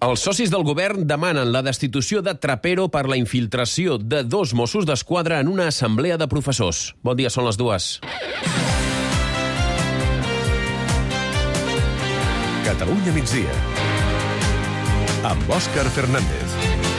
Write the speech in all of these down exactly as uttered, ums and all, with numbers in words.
Els socis del govern demanen la destitució de Trapero per la infiltració de dos Mossos d'Esquadra en una assemblea de professors. Bon dia, són les dues. Catalunya migdia, amb Òscar Fernández.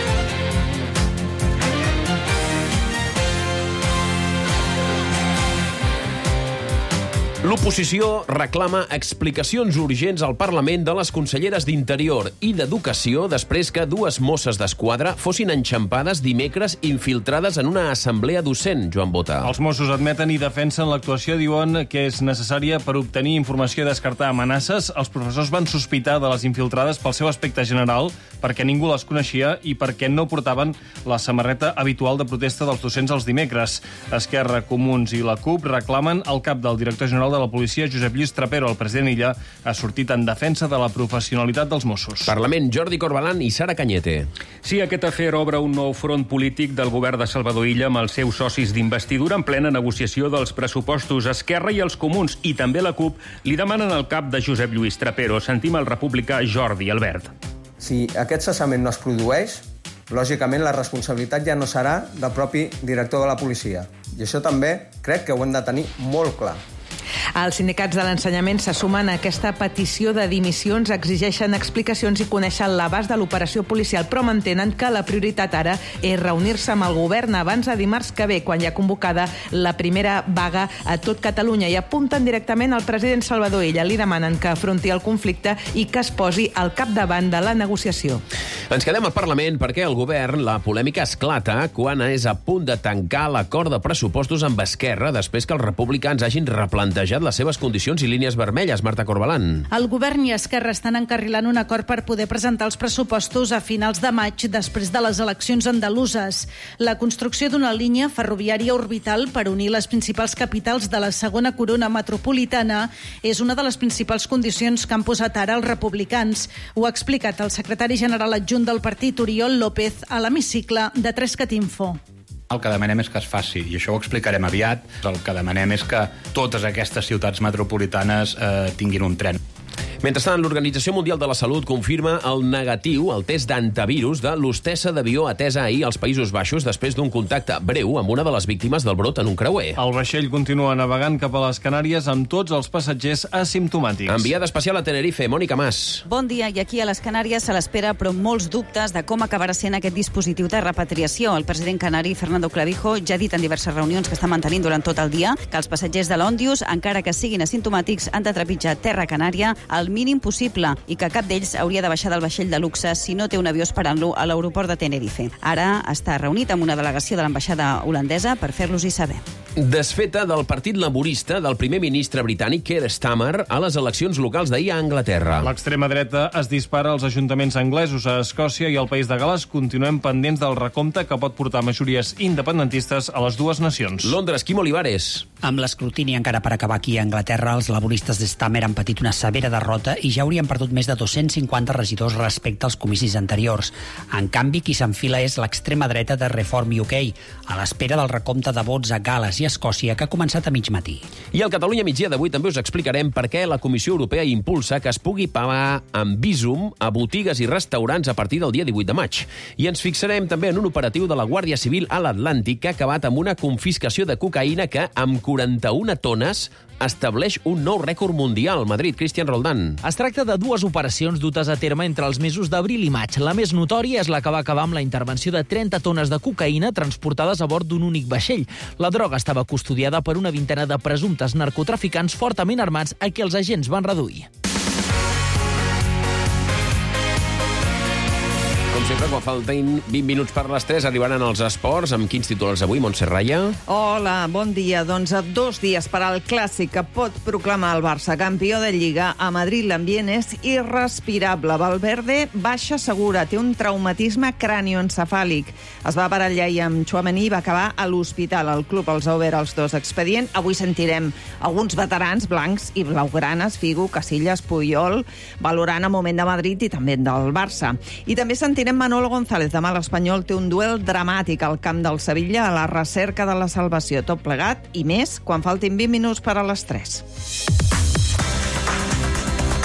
L'oposició reclama explicacions urgents al Parlament de les conselleres d'Interior i d'Educació després que dues Mosses d'Esquadra fossin enxampades dimecres infiltrades en una assemblea docent, Joan Bota. Els Mossos admeten i defensen l'actuació, diuen que és necessària per obtenir informació i descartar amenaces. Els professors van sospitar de les infiltrades pel seu aspecte general, perquè ningú les coneixia i perquè no portaven la samarreta habitual de protesta dels docents els dimecres. Esquerra, Comuns i la CUP reclamen el cap del director general de la policia, Josep Lluís Trapero. El president Illa ha sortit en defensa de la professionalitat dels Mossos. Parlament, Jordi Corbalán i Sara Cañete. Sí, aquest afer obre un nou front polític del govern de Salvador Illa amb els seus socis d'investidura en plena negociació dels pressupostos. Esquerra i els Comuns, i també la CUP, li demanen el cap de Josep Lluís Trapero. Sentim el republicà Jordi Albert. Si aquest cessament no es produeix, lògicament la responsabilitat ja no serà del propi director de la policia. I això també crec que ho hem de tenir molt clar. Els sindicats de l'ensenyament se sumen a aquesta petició de dimissions, exigeixen explicacions i coneixen l'abast de l'operació policial, però mantenen que la prioritat ara és reunir-se amb el govern abans de dimarts que ve, quan hi ha convocada la primera vaga a tot Catalunya, i apunten directament al president Salvador Illa. Li demanen que afronti el conflicte i que es posi al capdavant de la negociació. Ens quedem al Parlament perquè el govern, la polèmica esclata quan és a punt de tancar l'acord de pressupostos amb Esquerra després que els republicans hagin replantejat les seves condicions i línies vermelles. Marta Corbalán. El govern i Esquerra estan encarrilant un acord per poder presentar els pressupostos a finals de maig després de les eleccions andaluses. La construcció d'una línia ferroviària orbital per unir les principals capitals de la segona corona metropolitana és una de les principals condicions que han posat ara els republicans. Ho ha explicat el secretari general adjunt del partit, Oriol López, a l'hemicicle de Trescatinfo. El que demanem és que es faci, i això ho explicarem aviat. El que demanem és que totes aquestes ciutats metropolitanes eh, tinguin un tren. Mentrestant, l'Organització Mundial de la Salut confirma el negatiu, el test d'antivirus de l'hostessa d'avió atesa ahir als Països Baixos després d'un contacte breu amb una de les víctimes del brot en un creuer. El vaixell continua navegant cap a les Canàries amb tots els passatgers asimptomàtics. Enviada especial a Tenerife, Mònica Mas. Bon dia, i aquí a les Canàries se l'espera, però molts dubtes de com acabarà sent aquest dispositiu de repatriació. El president canari, Fernando Clavijo, ja ha dit en diverses reunions que està mantenint durant tot el dia que els passatgers de l'Òndius, encara que siguin asimptomàtics, han de trepitjar terra canària al mínim possible i que cap d'ells hauria de baixar del vaixell de luxe si no té un avió esperant-lo a l'aeroport de Tenerife. Ara està reunit amb una delegació de l'ambaixada holandesa per fer-los-hi saber. Desfeta del Partit Laborista del primer ministre britànic Keir Starmer a les eleccions locals d'ahir a Anglaterra. L'extrema dreta es dispara als ajuntaments anglesos, a Escòcia i al País de Gales. Continuem pendents del recompte que pot portar majories independentistes a les dues nacions. Londres, Quim Olivares. Amb l'escrutini encara per acabar aquí a Anglaterra, els laboristes de Starmer han patit una severa derrota i ja haurien perdut més de dos-cents cinquanta regidors respecte als comicis anteriors. En canvi, qui s'enfila és l'extrema dreta de Reform U K, a l'espera del recompte de vots a Gales i Escòcia, que ha començat a mig matí. I al Catalunya migdia d'avui també us explicarem per què la Comissió Europea impulsa que es pugui pagar amb Bizum a botigues i restaurants a partir del dia divuit de maig. I ens fixarem també en un operatiu de la Guàrdia Civil a l'Atlàntic que ha acabat amb una confiscació de cocaïna que, amb quaranta-una tones, estableix un nou rècord mundial. Madrid, Cristian Roldán. Es tracta de dues operacions dutes a terme entre els mesos d'abril i maig. La més notòria és la que va acabar amb la intervenció de trenta tones de cocaïna transportades a bord d'un únic vaixell. La droga estava custodiada per una vintena de presumptes narcotraficants fortament armats a qui els agents van reduir. Com sempre, quan falten vint minuts per les tres, arribaran els esports. Amb quins titulars avui, Montse Raya? Hola, bon dia. Doncs a dos dies per al clàssic que pot proclamar el Barça campió de Lliga, a Madrid l'ambient és irrespirable. Valverde baixa segura, té un traumatisme cranioencefàlic. Es va barallar i amb Tchouaméni i va acabar a l'hospital. El club els ha obert els dos expedient. Avui sentirem alguns veterans blancs i blaugranes, Figo, Casillas, Puyol, valorant el moment de Madrid i també del Barça. I també sentirem Manolo González. Demà l'Espanyol té un duel dramàtic al camp del Sevilla a la recerca de la salvació. Tot plegat i més quan faltin vint minuts per a les tres.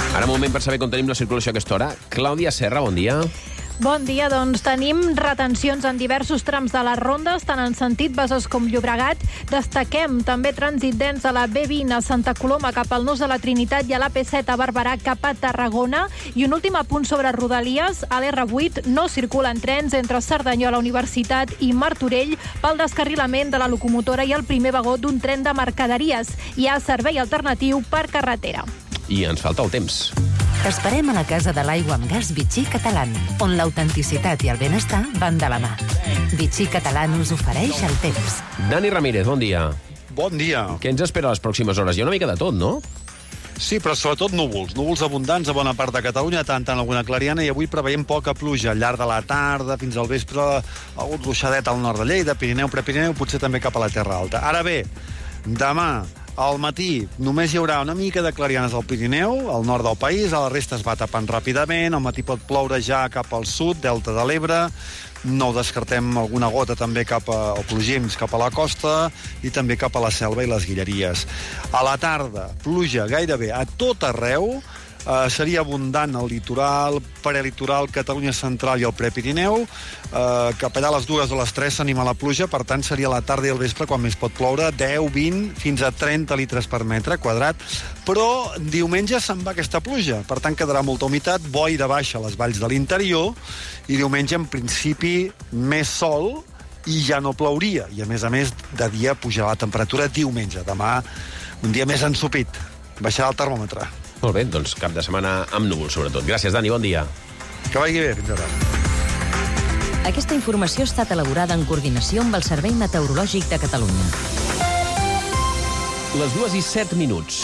Ara moment per saber com tenim la circulació a aquesta hora. Clàudia Serra, bon dia. Bon dia, doncs tenim retencions en diversos trams de les rondes, tant en sentit Besòs com Llobregat. Destaquem també trànsit dens a la B vint a Santa Coloma cap al Nus de la Trinitat i a l'A P set a Barberà cap a Tarragona. I un últim apunt sobre Rodalies, a l'R vuit no circulen trens entre Cerdanyola, Universitat i Martorell pel descarrilament de la locomotora i el primer vagó d'un tren de mercaderies. Hi ha servei alternatiu per carretera. I ens falta el temps. T'esperem a la Casa de l'Aigua amb Gas Vichy Catalán, on l'autenticitat i el benestar van de la mà. Vichy Catalán us ofereix el temps. Dani Ramírez, bon dia. Bon dia. Què ens espera a les pròximes hores? Hi ha una mica de tot, no? Sí, però sobretot núvols. Núvols abundants a bona part de Catalunya, tant en alguna clariana, i avui preveiem poca pluja al llarg de la tarda, fins al vespre, algun ruixadet al nord de Lleida, Pirineu, Prepirineu, potser també cap a la Terra Alta. Ara bé, demà, al matí, només hi haurà una mica de clarianes al Pirineu, al nord del país, a la resta es va tapant ràpidament, al matí pot ploure ja cap al sud, Delta de l'Ebre, no descartem alguna gota també cap a, o plogims cap a la costa i també cap a la Selva i les Guilleries. A la tarda, pluja gairebé a tot arreu, Uh, seria abundant al litoral, prelitoral, Catalunya Central i el Prepirineu. Uh, cap allà a les dues o les tres s'anima la pluja, per tant seria la tarda i el vespre quan més pot ploure, deu, vint, fins a trenta litres per metre quadrat. Però diumenge se'n va aquesta pluja, per tant quedarà molta humitat, boira baixa a les valls de l'interior, i diumenge en principi més sol i ja no plouria. I a més a més de dia pujarà la temperatura diumenge. Demà un dia més ensopit, baixarà el termòmetre. Molt bé, doncs cap de setmana amb núvols, sobretot. Gràcies, Dani, bon dia. Que vagi bé, fins ara. Aquesta informació ha estat elaborada en coordinació amb el Servei Meteorològic de Catalunya. Les dues i set minuts.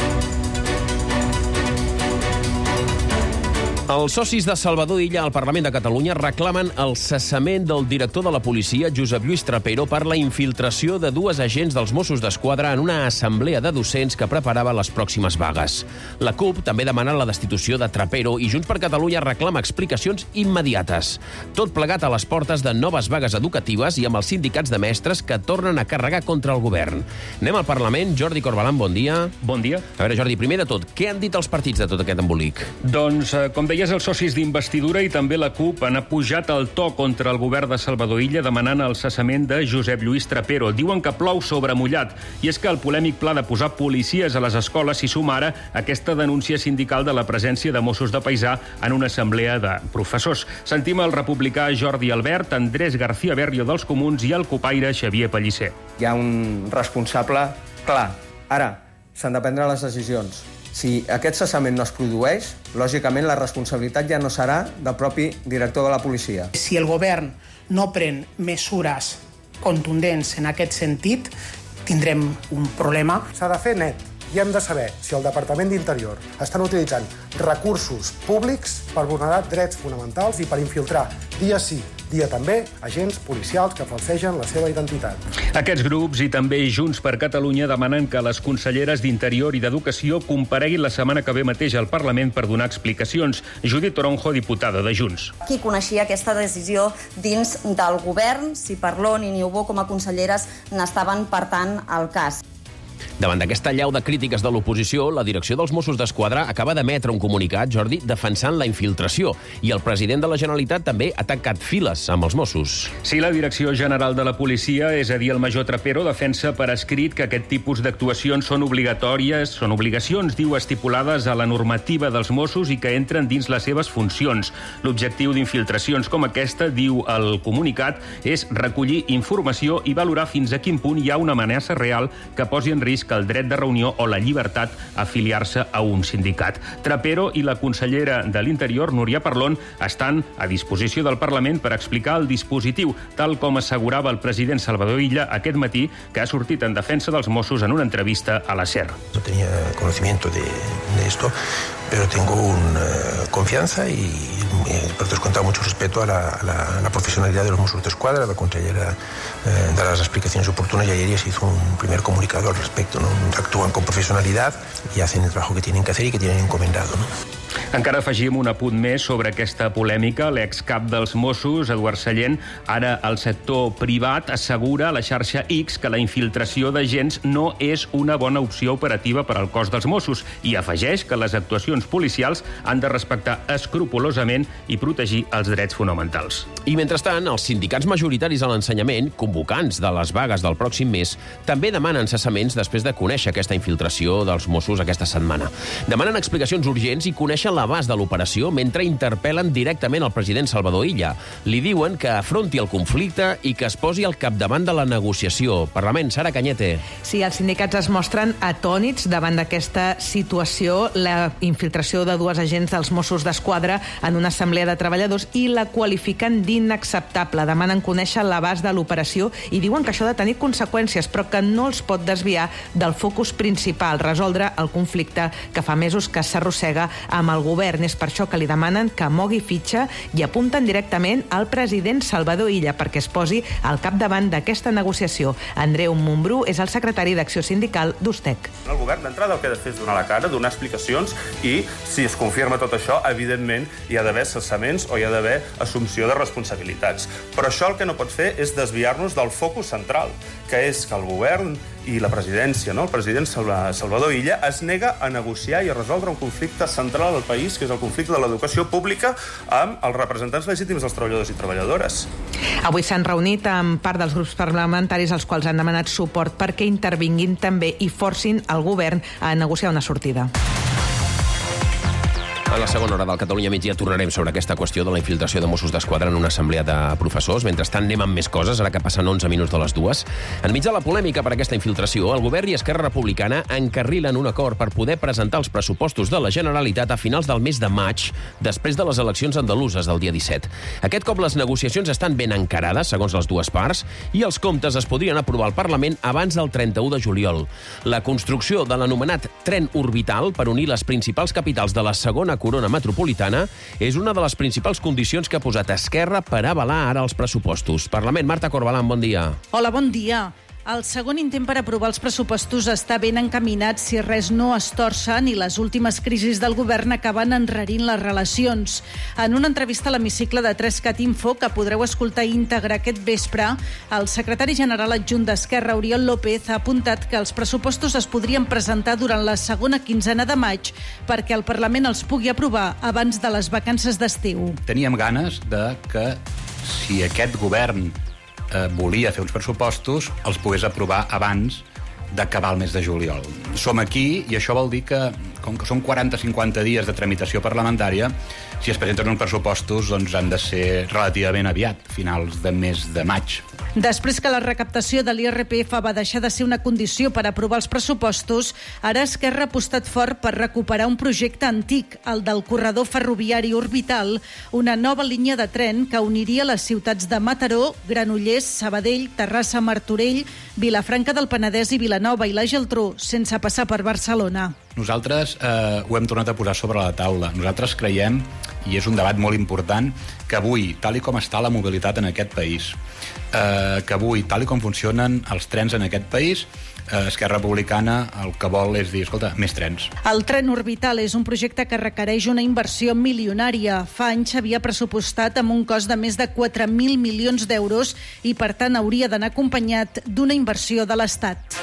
Els socis de Salvador Illa al Parlament de Catalunya reclamen el cessament del director de la policia, Josep Lluís Trapero, per la infiltració de dues agents dels Mossos d'Esquadra en una assemblea de docents que preparava les pròximes vagues. La CUP també demana la destitució de Trapero i Junts per Catalunya reclama explicacions immediates. Tot plegat a les portes de noves vagues educatives i amb els sindicats de mestres que tornen a carregar contra el govern. Anem al Parlament. Jordi Corbalan, bon dia. Bon dia. A veure, Jordi, primer de tot, què han dit els partits de tot aquest embolic? Doncs, com deia, els socis d'investidura i també la CUP han apujat el to contra el govern de Salvador Illa demanant el cessament de Josep Lluís Trapero. Diuen que plou sobre mullat. I és que el polèmic pla de posar policies a les escoles s'hi suma ara aquesta denúncia sindical de la presència de Mossos de Paisà en una assemblea de professors. Sentim el republicà Jordi Albert, Andrés García Berrio dels Comuns i el copaire Xavier Pellicer. Hi ha un responsable clar. Ara, s'han de prendre les decisions. Si aquest cessament no es produeix, lògicament la responsabilitat ja no serà del propi director de la policia. Si el govern no pren mesures contundents en aquest sentit, tindrem un problema. S'ha de fer net i hem de saber si el Departament d'Interior estan utilitzant recursos públics per vulnerar drets fonamentals i per infiltrar dia sí, dia també, agents policials que falsegen la seva identitat. Aquests grups i també Junts per Catalunya demanen que les conselleres d'Interior i d'Educació compareguin la setmana que ve mateix al Parlament per donar explicacions. Judit Toronjo, diputada de Junts. Qui coneixia aquesta decisió dins del govern, si Parlon i Niubó com a conselleres n'estaven partant al cas. Davant d'aquesta allau de crítiques de l'oposició, la direcció dels Mossos d'Esquadra acaba d'emetre un comunicat, Jordi, defensant la infiltració. I el president de la Generalitat també ha tancat files amb els Mossos. Sí, la Direcció General de la Policia, és a dir, el major Trapero, defensa per escrit que aquest tipus d'actuacions són obligatòries, són obligacions, diu, estipulades a la normativa dels Mossos i que entren dins les seves funcions. L'objectiu d'infiltracions com aquesta, diu el comunicat, és recollir informació i valorar fins a quin punt hi ha una amenaça real que posi en risc el dret de reunió o la llibertat a afiliar-se a un sindicat. Trapero i la consellera de l'Interior, Núria Parlon, estan a disposició del Parlament per explicar el dispositiu, tal com assegurava el president Salvador Illa aquest matí, que ha sortit en defensa dels Mossos en una entrevista a la SER. No tenía conocimiento de, de esto, pero tengo una confianza y eh, por descontado mucho respeto a la, a la, a la profesionalidad de los Mossos d'Esquadra. La consellera eh, da las explicaciones oportunas y ayer ya se hizo un primer comunicado al respecto, ¿no? Actúan con profesionalidad y hacen el trabajo que tienen que hacer y que tienen encomendado, ¿no? Encara afegim un apunt més sobre aquesta polèmica. L'excap dels Mossos, Eduard Sallent, ara al sector privat, assegura a la xarxa X que la infiltració d'agents no és una bona opció operativa per al cos dels Mossos i afegeix que les actuacions policials han de respectar escrupolosament i protegir els drets fonamentals. I mentrestant, els sindicats majoritaris a l'ensenyament, convocants de les vagues del pròxim mes, també demanen cessaments després de conèixer aquesta infiltració dels Mossos aquesta setmana. Demanen explicacions urgents i coneixen l'abast de l'operació mentre interpel·len directament al president Salvador Illa. Li diuen que afronti el conflicte i que es posi al capdavant de la negociació. Parlament, Sara Cañete. Sí, els sindicats es mostren atònits davant d'aquesta situació, la infiltració de dues agents dels Mossos d'Esquadra en una assemblea de treballadors i la qualifiquen d'inacceptable. Demanen conèixer l'abast de l'operació i diuen que això ha de tenir conseqüències, però que no els pot desviar del focus principal, resoldre el conflicte que fa mesos que s'arrossega amb el govern. És per això que li demanen que mogui fitxa i apunten directament al president Salvador Illa perquè es posi al capdavant d'aquesta negociació. Andreu Montbrú és el secretari d'Acció Sindical d'Ustec. El govern d'entrada el que ha de fer és donar la cara, donar explicacions i, si es confirma tot això, evidentment hi ha d'haver cessaments o hi ha d'haver assumpció de responsabilitats. Però això el que no pot fer és desviar-nos del focus central, que és que el govern i la presidència, no? El president Salvador Illa es nega a negociar i a resoldre un conflicte central del país, que és el conflicte de l'educació pública amb els representants legítims dels treballadors i treballadores. Avui s'han reunit amb part dels grups parlamentaris als quals han demanat suport perquè intervinguin també i forcin el govern a negociar una sortida. A la segona hora del Catalunya Migdia tornarem sobre aquesta qüestió de la infiltració de Mossos d'Esquadra en una assemblea de professors. Mentrestant, anem amb més coses, ara que passen onze minuts de les dues. Enmig de la polèmica per aquesta infiltració, el govern i Esquerra Republicana encarrilen un acord per poder presentar els pressupostos de la Generalitat a finals del mes de maig, després de les eleccions andaluses del dia disset. Aquest cop les negociacions estan ben encarades, segons les dues parts, i els comptes es podrien aprovar al Parlament abans del trenta-u de juliol. La construcció de l'anomenat tren orbital per unir les principals capitals de la segona corona metropolitana és una de les principals condicions que ha posat Esquerra per avalar ara els pressupostos. Parlament, Marta Corbalán, bon dia. Hola, bon dia. El segon intent per aprovar els pressupostos està ben encaminat si res no es torcen i les últimes crisis del govern acaben enrarint les relacions. En una entrevista a l'hemicicle de Trescat Info, que podreu escoltar íntegra aquest vespre, el secretari general adjunt d'Esquerra, Oriol López, ha apuntat que els pressupostos es podrien presentar durant la segona quinzena de maig perquè el Parlament els pugui aprovar abans de les vacances d'estiu. Teníem ganes de que, si aquest govern eh, volia fer uns pressupostos, els pogués aprovar abans d'acabar el mes de juliol. Som aquí i això vol dir que, com que són quaranta a cinquanta dies de tramitació parlamentària, si es presenten uns pressupostos doncs han de ser relativament aviat, finals de mes de maig. Després que la recaptació de l'I R P F va deixar de ser una condició per aprovar els pressupostos, ara Esquerra ha apostat fort per recuperar un projecte antic, el del corredor ferroviari orbital, una nova línia de tren que uniria les ciutats de Mataró, Granollers, Sabadell, Terrassa, Martorell, Vilafranca del Penedès i Vilanova i la Geltrú, sense passar per Barcelona. Nosaltres eh, ho hem tornat a posar sobre la taula. Nosaltres creiem, i és un debat molt important, que avui, tal i com està la mobilitat en aquest país, eh, que avui, tal i com funcionen els trens en aquest país, eh, Esquerra Republicana el que vol és dir, escolta, més trens. El tren orbital és un projecte que requereix una inversió milionària. Fa anys s'havia pressupostat amb un cost de més de quatre mil milions d'euros i, per tant, hauria d'anar acompanyat d'una inversió de l'Estat.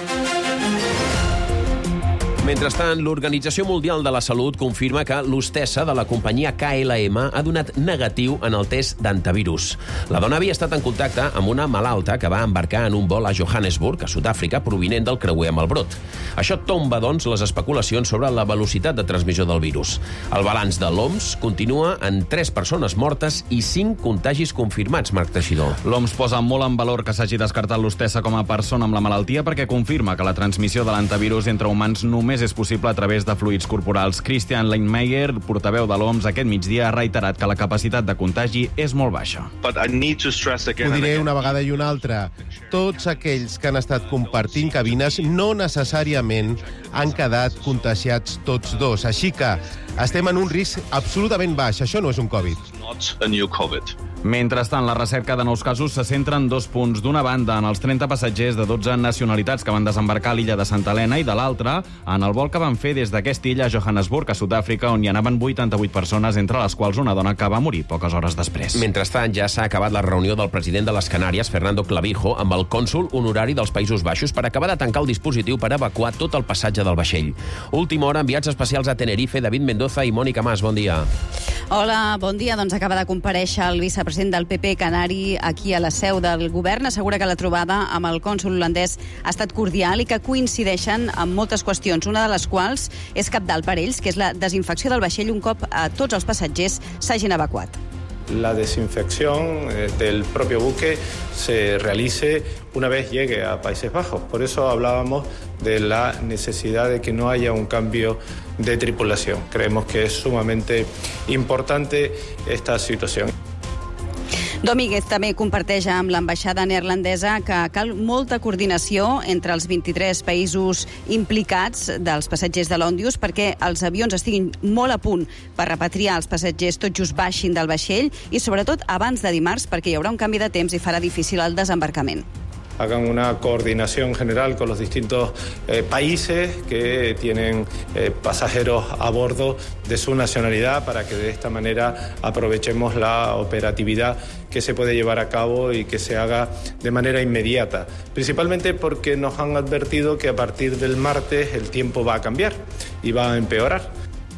Mentrestant, l'Organització Mundial de la Salut confirma que l'hostessa de la companyia K L M ha donat negatiu en el test d'antivirus. La dona havia estat en contacte amb una malalta que va embarcar en un vol a Johannesburg, a Sud-àfrica, provinent del creuer amb el brot. Això tomba, doncs, les especulacions sobre la velocitat de transmissió del virus. El balanç de l'O M S continua en tres persones mortes i cinc contagis confirmats, Marc Teixidor. L'O M S posa molt en valor que s'hagi descartat l'hostessa com a persona amb la malaltia perquè confirma que la transmissió de l'antivirus entre humans només és possible a través de fluids corporals. Christian Leinmeyer, portaveu de l'O M S, aquest migdia ha reiterat que la capacitat de contagi és molt baixa. Ho diré una vegada i una altra. Tots aquells que han estat compartint cabines no necessàriament han quedat contagiats tots dos. Així que estem en un risc absolutament baix. Això no és un Covid. Mentrestant, la recerca de nous casos se centra en dos punts. D'una banda, en els trenta passatgers de dotze nacionalitats que van desembarcar a l'illa de Santa Helena i de l'altra, en el vol que van fer des d'aquesta illa a Johannesburg, a Sud-àfrica, on hi anaven vuitanta-vuit persones, entre les quals una dona que va morir poques hores després. Mentrestant, ja s'ha acabat la reunió del president de les Canàries, Fernando Clavijo, amb el cònsol honorari dels Països Baixos per acabar de tancar el dispositiu per evacuar tot el passatge del vaixell. Última hora, enviats especials a Tenerife, David Mendoza i Mònica Mas. Bon dia. Hola, bon dia. Doncs acaba de comparèixer el vicepresident del P P canari aquí a la seu del govern. Assegura que la trobada amb el cònsol holandès ha estat cordial i que coincideixen en moltes qüestions, una de les quals és cabdal per ells, que és la desinfecció del vaixell un cop a tots els passatgers s'hagin evacuat. La desinfección del propio buque se realice una vez llegue a Países Bajos. Por eso hablábamos de la necesidad de que no haya un cambio de tripulación. Creemos que es sumamente importante esta situación. Domínguez també comparteix amb l'ambaixada neerlandesa que cal molta coordinació entre els vint-i-tres països implicats dels passatgers de l'Òndius perquè els avions estiguin molt a punt per repatriar els passatgers tot just baixin del vaixell i sobretot abans de dimarts perquè hi haurà un canvi de temps i farà difícil el desembarcament. Hagan una coordinación general con los distintos eh, países que tienen eh, pasajeros a bordo de su nacionalidad para que de esta manera aprovechemos la operatividad que se puede llevar a cabo y que se haga de manera inmediata. Principalmente porque nos han advertido que a partir del martes el tiempo va a cambiar y va a empeorar.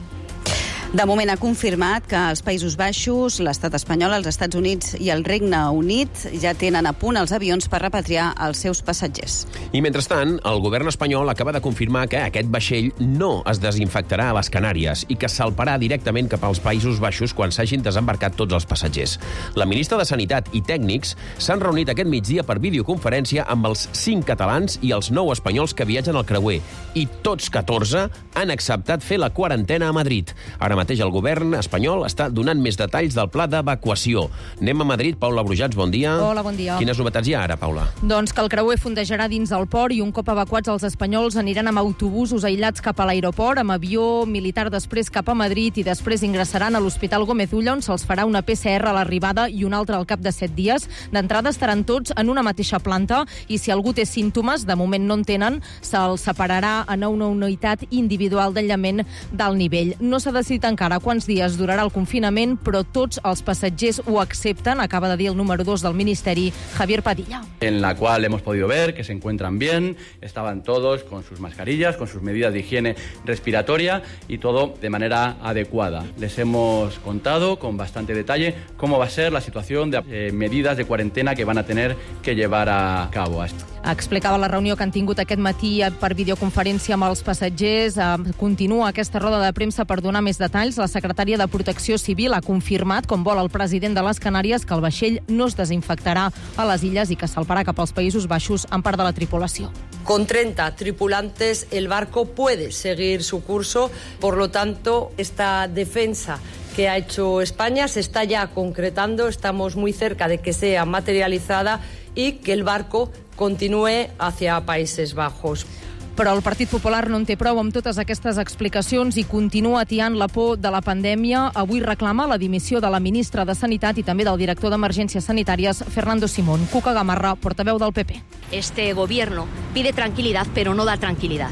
De moment ha confirmat que els Països Baixos, l'Estat espanyol, els Estats Units i el Regne Unit ja tenen a punt els avions per repatriar els seus passatgers. I mentrestant, el govern espanyol acaba de confirmar que aquest vaixell no es desinfectarà a les Canàries i que salparà directament cap als Països Baixos quan s'hagin desembarcat tots els passatgers. La ministra de Sanitat i tècnics s'han reunit aquest migdia per videoconferència amb els cinc catalans i els nou espanyols que viatgen al creuer i tots catorze han acceptat fer la quarantena a Madrid. Ara mateix el govern espanyol està donant més detalls del pla d'evacuació. Anem a Madrid. Paula Brujats, bon dia. Hola, bon dia. Quines novetats hi ha ara, Paula? Doncs que el creuer fondejarà dins del port i un cop evacuats els espanyols aniran amb autobusos aïllats cap a l'aeroport, amb avió militar després cap a Madrid i després ingressaran a l'Hospital Gómez Ulla, on se'ls farà una P C R a l'arribada i una altra al cap de set dies. D'entrada estaran tots en una mateixa planta i si algú té símptomes, de moment no en tenen, se'ls separarà en una unitat individual d'aïllament d'alt nivell. No s'ha decidit encara quants dies durarà el confinament, però tots els passatgers ho accepten, acaba de dir el número dos del Ministeri, Javier Padilla. En la cual hemos podido ver que se encuentran bien, estaban todos con sus mascarillas, con sus medidas de higiene respiratoria y todo de manera adecuada. Les hemos contado con bastante detalle cómo va a ser la situación de eh, medidas de cuarentena que van a tener que llevar a cabo. Explicava la reunió que han tingut aquest matí per videoconferència amb els passatgers. Continua aquesta roda de premsa per donar més detalls. La secretària de Protecció Civil ha confirmat, com vol el president de les Canàries, que el vaixell no es desinfectarà a les illes i que salparà cap als Països Baixos amb part de la tripulació. Con treinta tripulantes el barco puede seguir su curso, por lo tanto esta defensa que ha hecho España se está ya concretando, estamos muy cerca de que sea materializada y que el barco continúe hacia Países Bajos. Però el Partit Popular no en té prou amb totes aquestes explicacions i continua atiant la por de la pandèmia. Avui reclama la dimissió de la ministra de Sanitat i també del director d'Emergències Sanitàries, Fernando Simón. Cuca Gamarra, portaveu del P P. Este gobierno pide tranquilidad, pero no da tranquilidad.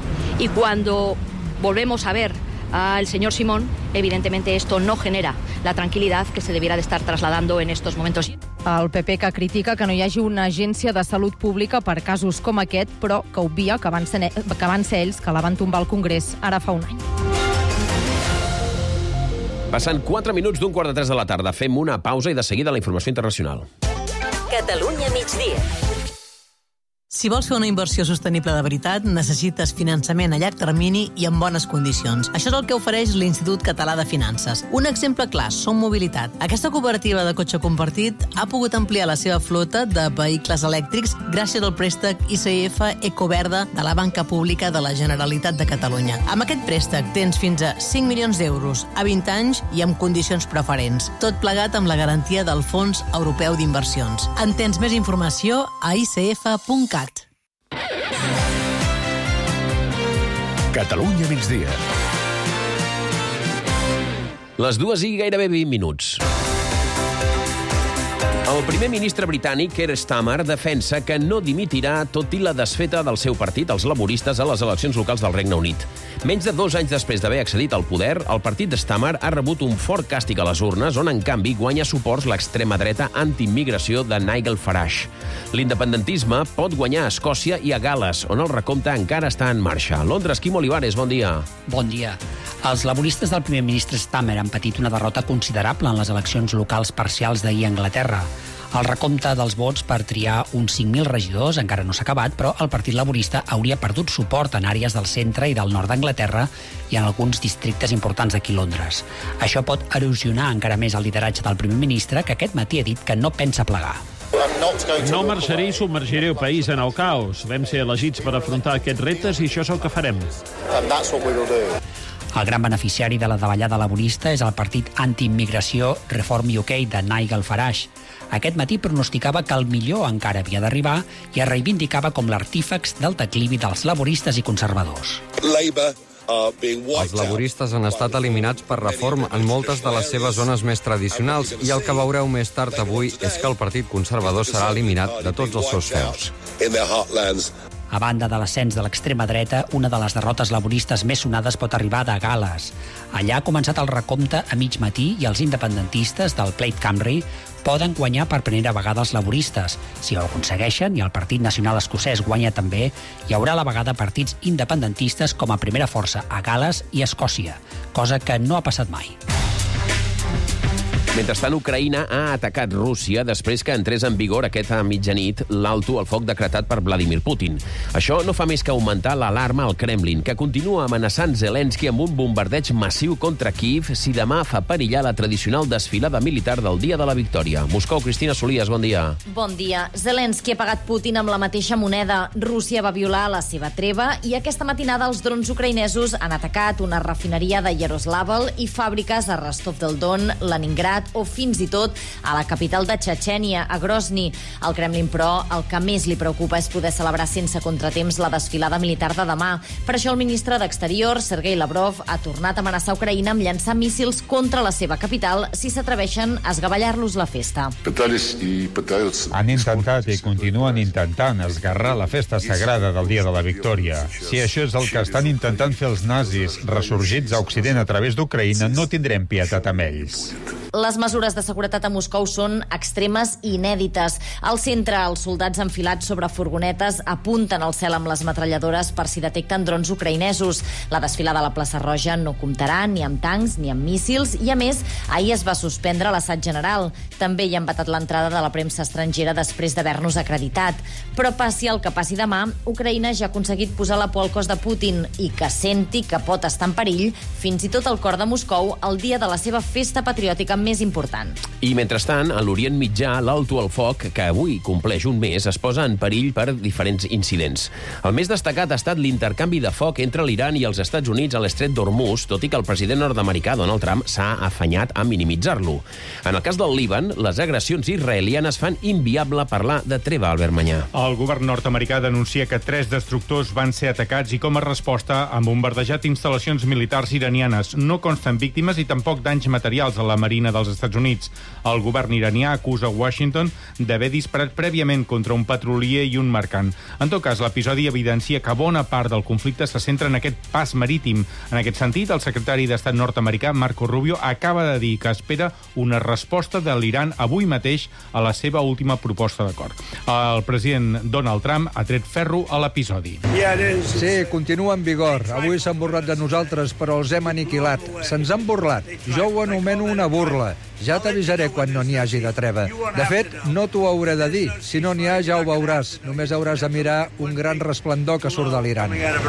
Y cuando volvemos a ver al señor Simón, evidentemente esto no genera la tranquilidad que se debiera de estar trasladando en estos momentos. El P P que critica que no hi hagi una agència de salut pública per casos com aquest, però que obvia que van ser, que van ser ells que la van tombar al Congrés ara fa un any. Passen quatre minuts d'un quart de tres de la tarda. Fem una pausa i de seguida la informació internacional. Catalunya migdia. Si vols fer una inversió sostenible de veritat, necessites finançament a llarg termini i en bones condicions. Això és el que ofereix l'Institut Català de Finances. Un exemple clar, Som Mobilitat. Aquesta cooperativa de cotxe compartit ha pogut ampliar la seva flota de vehicles elèctrics gràcies al préstec I C F Ecoverda de la Banca Pública de la Generalitat de Catalunya. Amb aquest préstec tens fins a cinc milions d'euros a vint anys i amb condicions preferents. Tot plegat amb la garantia del Fons Europeu d'Inversions. En tens més informació a i c f punt cat. Catalunya migdia. Les dues i gairebé vint minuts. El primer ministre britànic, Keir Starmer, defensa que no dimitirà tot i la desfeta del seu partit, els laboristes, a les eleccions locals del Regne Unit. Menys de dos anys després d'haver accedit al poder, el partit de Starmer ha rebut un fort càstig a les urnes, on, en canvi, guanya suports l'extrema dreta anti-immigració de Nigel Farage. L'independentisme pot guanyar a Escòcia i a Gal·les, on el recompte encara està en marxa. Londres, Quim Olivares, bon dia. Bon dia. Els laboristes del primer ministre Starmer han patit una derrota considerable en les eleccions locals parcials d'ahir a Anglaterra. El recompte dels vots per triar uns cinc mil regidors encara no s'ha acabat, però el Partit Laborista hauria perdut suport en àrees del centre i del nord d'Anglaterra i en alguns districtes importants d'aquí Londres. Això pot erosionar encara més el lideratge del primer ministre, que aquest matí ha dit que no pensa plegar. No marxaré i submergiré el país en el caos. Vam ser elegits per afrontar aquests reptes i això és el que farem. El gran beneficiari de la davallada laborista és el partit anti-immigració Reform U K de Nigel Farage. Aquest matí pronosticava que el millor encara havia d'arribar i es reivindicava com l'artífex del declivi dels laboristes i conservadors. Els laboristes han estat eliminats per Reform en moltes de les seves zones més tradicionals i el que veureu més tard avui és que el Partit Conservador serà eliminat de tots els seus feus. A banda de l'ascens de l'extrema dreta, una de les derrotes laboristes més sonades pot arribar de Gal·les. Allà ha començat el recompte a mig matí i els independentistes del Plaid Cymru poden guanyar per primera vegada els laboristes. Si ho aconsegueixen i el Partit Nacional Escocès guanya també, hi haurà a la vegada partits independentistes com a primera força a Gal·les i Escòcia, cosa que no ha passat mai. Mentrestant, Ucraïna ha atacat Rússia després que entrés en vigor aquesta mitjanit l'alto al foc decretat per Vladimir Putin. Això no fa més que augmentar l'alarma al Kremlin, que continua amenaçant Zelensky amb un bombardeig massiu contra Kíev si demà fa perillar la tradicional desfilada militar del Dia de la Victòria. Moscou, Cristina Solies, bon dia. Bon dia. Zelensky ha pagat Putin amb la mateixa moneda. Rússia va violar la seva treva i aquesta matinada els drons ucraïnesos han atacat una refineria de Yaroslavel i fàbriques a Rostov del Don, Leningrad o fins i tot a la capital de Txetxènia, a Grozny. Al Kremlin, però, el que més li preocupa és poder celebrar sense contratemps la desfilada militar de demà. Per això el ministre d'Exterior, Sergei Lavrov, ha tornat a amenaçar Ucraïna amb llançar míssils contra la seva capital si s'atreveixen a esgavellar-los la festa. Han intentat i continuen intentant esgarrar la festa sagrada del Dia de la Victòria. Si això és el que estan intentant fer els nazis ressorgits a Occident a través d'Ucraïna, no tindrem pietat amb ells. Les mesures de seguretat a Moscou són extremes i inèdites. Al centre, els soldats enfilats sobre furgonetes apunten al cel amb les metralladores per si detecten drons ucraïnesos. La desfilada a la plaça Roja no comptarà ni amb tancs ni amb míssils i, a més, ahir es va suspendre l'assaig general. També hi ha embatat l'entrada de la premsa estrangera després d'haver-nos acreditat. Però passi el que passi demà, Ucraïna ja ha aconseguit posar la por al cos de Putin i que senti que pot estar en perill fins i tot al cor de Moscou el dia de la seva festa patriòtica més important. I, mentrestant, a l'Orient Mitjà, l'alto al foc, que avui compleix un mes, es posa en perill per diferents incidents. El més destacat ha estat l'intercanvi de foc entre l'Iran i els Estats Units a l'estret d'Hormuz, tot i que el president nord-americà, Donald Trump, s'ha afanyat a minimitzar-lo. En el cas del Líban, les agressions israelianes fan inviable parlar de treva, Albert Manyà. El govern nord-americà denuncia que tres destructors van ser atacats i, com a resposta, han bombardejat instal·lacions militars iranianes. No consten víctimes i tampoc danys materials a la marina dels Estats Units. El govern iranià acusa Washington d'haver disparat prèviament contra un petrolier i un mercant. En tot cas, l'episodi evidencia que bona part del conflicte se centra en aquest pas marítim. En aquest sentit, el secretari d'Estat nord-americà, Marco Rubio, acaba de dir que espera una resposta de l'Iran avui mateix a la seva última proposta d'acord. El president Donald Trump ha tret ferro a l'episodi. Sí, continua en vigor. Avui s'han burlat de nosaltres, però els hem aniquilat. Se'ns han burlat. Jo ho anomeno una burla. Ja t'avisaré quan no n'hi hagi de treva. De fet, no t'ho hauré de dir. Si no n'hi ha, ja ho veuràs. Només hauràs de mirar un gran resplendor que surt de l'Iran.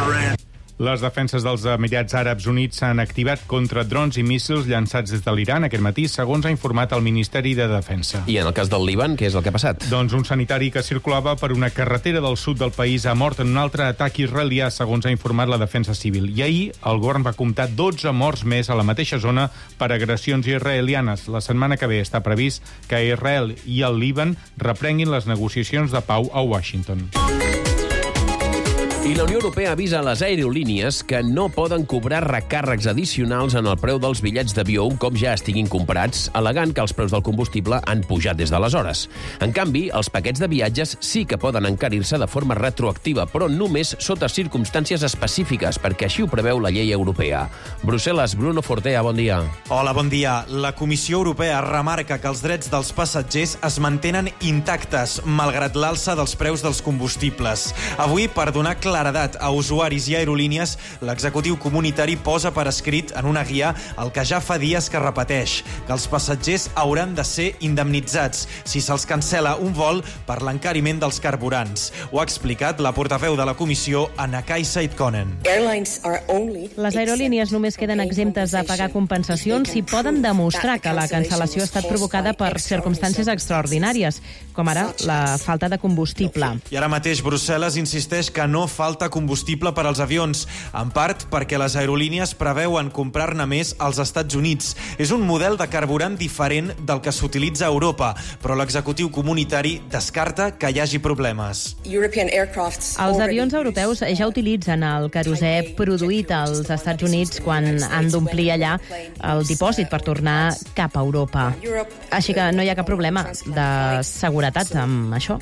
Les defenses dels Emirats Àrabs Units s'han activat contra drons i míssils llançats des de l'Iran aquest matí, segons ha informat el Ministeri de Defensa. I en el cas del Líban, què és el que ha passat? Doncs un sanitari que circulava per una carretera del sud del país ha mort en un altre atac israelià, segons ha informat la Defensa Civil. I ahir el govern va comptar dotze morts més a la mateixa zona per agressions israelianes. La setmana que ve està previst que Israel i el Líban reprenguin les negociacions de pau a Washington. I la Unió Europea avisa les aerolínies que no poden cobrar recàrrecs addicionals en el preu dels bitllets d'avió un cop ja estiguin comprats, al·legant que els preus del combustible han pujat des d'aleshores. En canvi, els paquets de viatges sí que poden encarir-se de forma retroactiva, però només sota circumstàncies específiques, perquè així ho preveu la llei europea. Brussel·les, Bruno Fortea, bon dia. Hola, bon dia. La Comissió Europea remarca que els drets dels passatgers es mantenen intactes, malgrat l'alça dels preus dels combustibles. Avui, per donar claredat a usuaris i aerolínies, l'executiu comunitari posa per escrit en una guia el que ja fa dies que repeteix, que els passatgers hauran de ser indemnitzats si se'ls cancela un vol per l'encariment dels carburants. Ho ha explicat la portaveu de la comissió, Anna Kaisa Itkonen. Les aerolínies només queden exemptes de pagar compensacions si poden demostrar que la cancel·lació ha estat provocada per circumstàncies extraordinàries, com ara la falta de combustible. I ara mateix Brussel·les insisteix que no falta combustible per als avions, en part perquè les aerolínies preveuen comprar-ne més als Estats Units. És un model de carburant diferent del que s'utilitza a Europa, però l'executiu comunitari descarta que hi hagi problemes. Els avions europeus ja utilitzen el querosè produït als Estats Units quan han d'omplir allà el dipòsit per tornar cap a Europa. Així que no hi ha cap problema de seguretat amb això.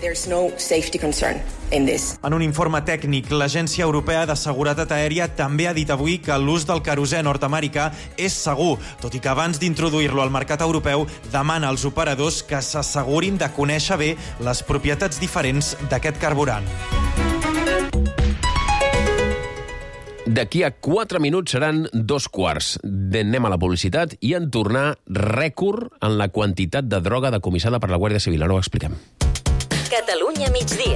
En un informe tècnic, l'Agència Europea de Seguretat Aèria també ha dit avui que l'ús del querosè nord-americà és segur, tot i que abans d'introduir-lo al mercat europeu demana als operadors que s'assegurin de conèixer bé les propietats diferents d'aquest carburant. D'aquí a quatre minuts seran dos quarts. Anem a la publicitat i en tornar rècord en la quantitat de droga decomissada per la Guàrdia Civil. Ara ho expliquem. Catalunya migdia.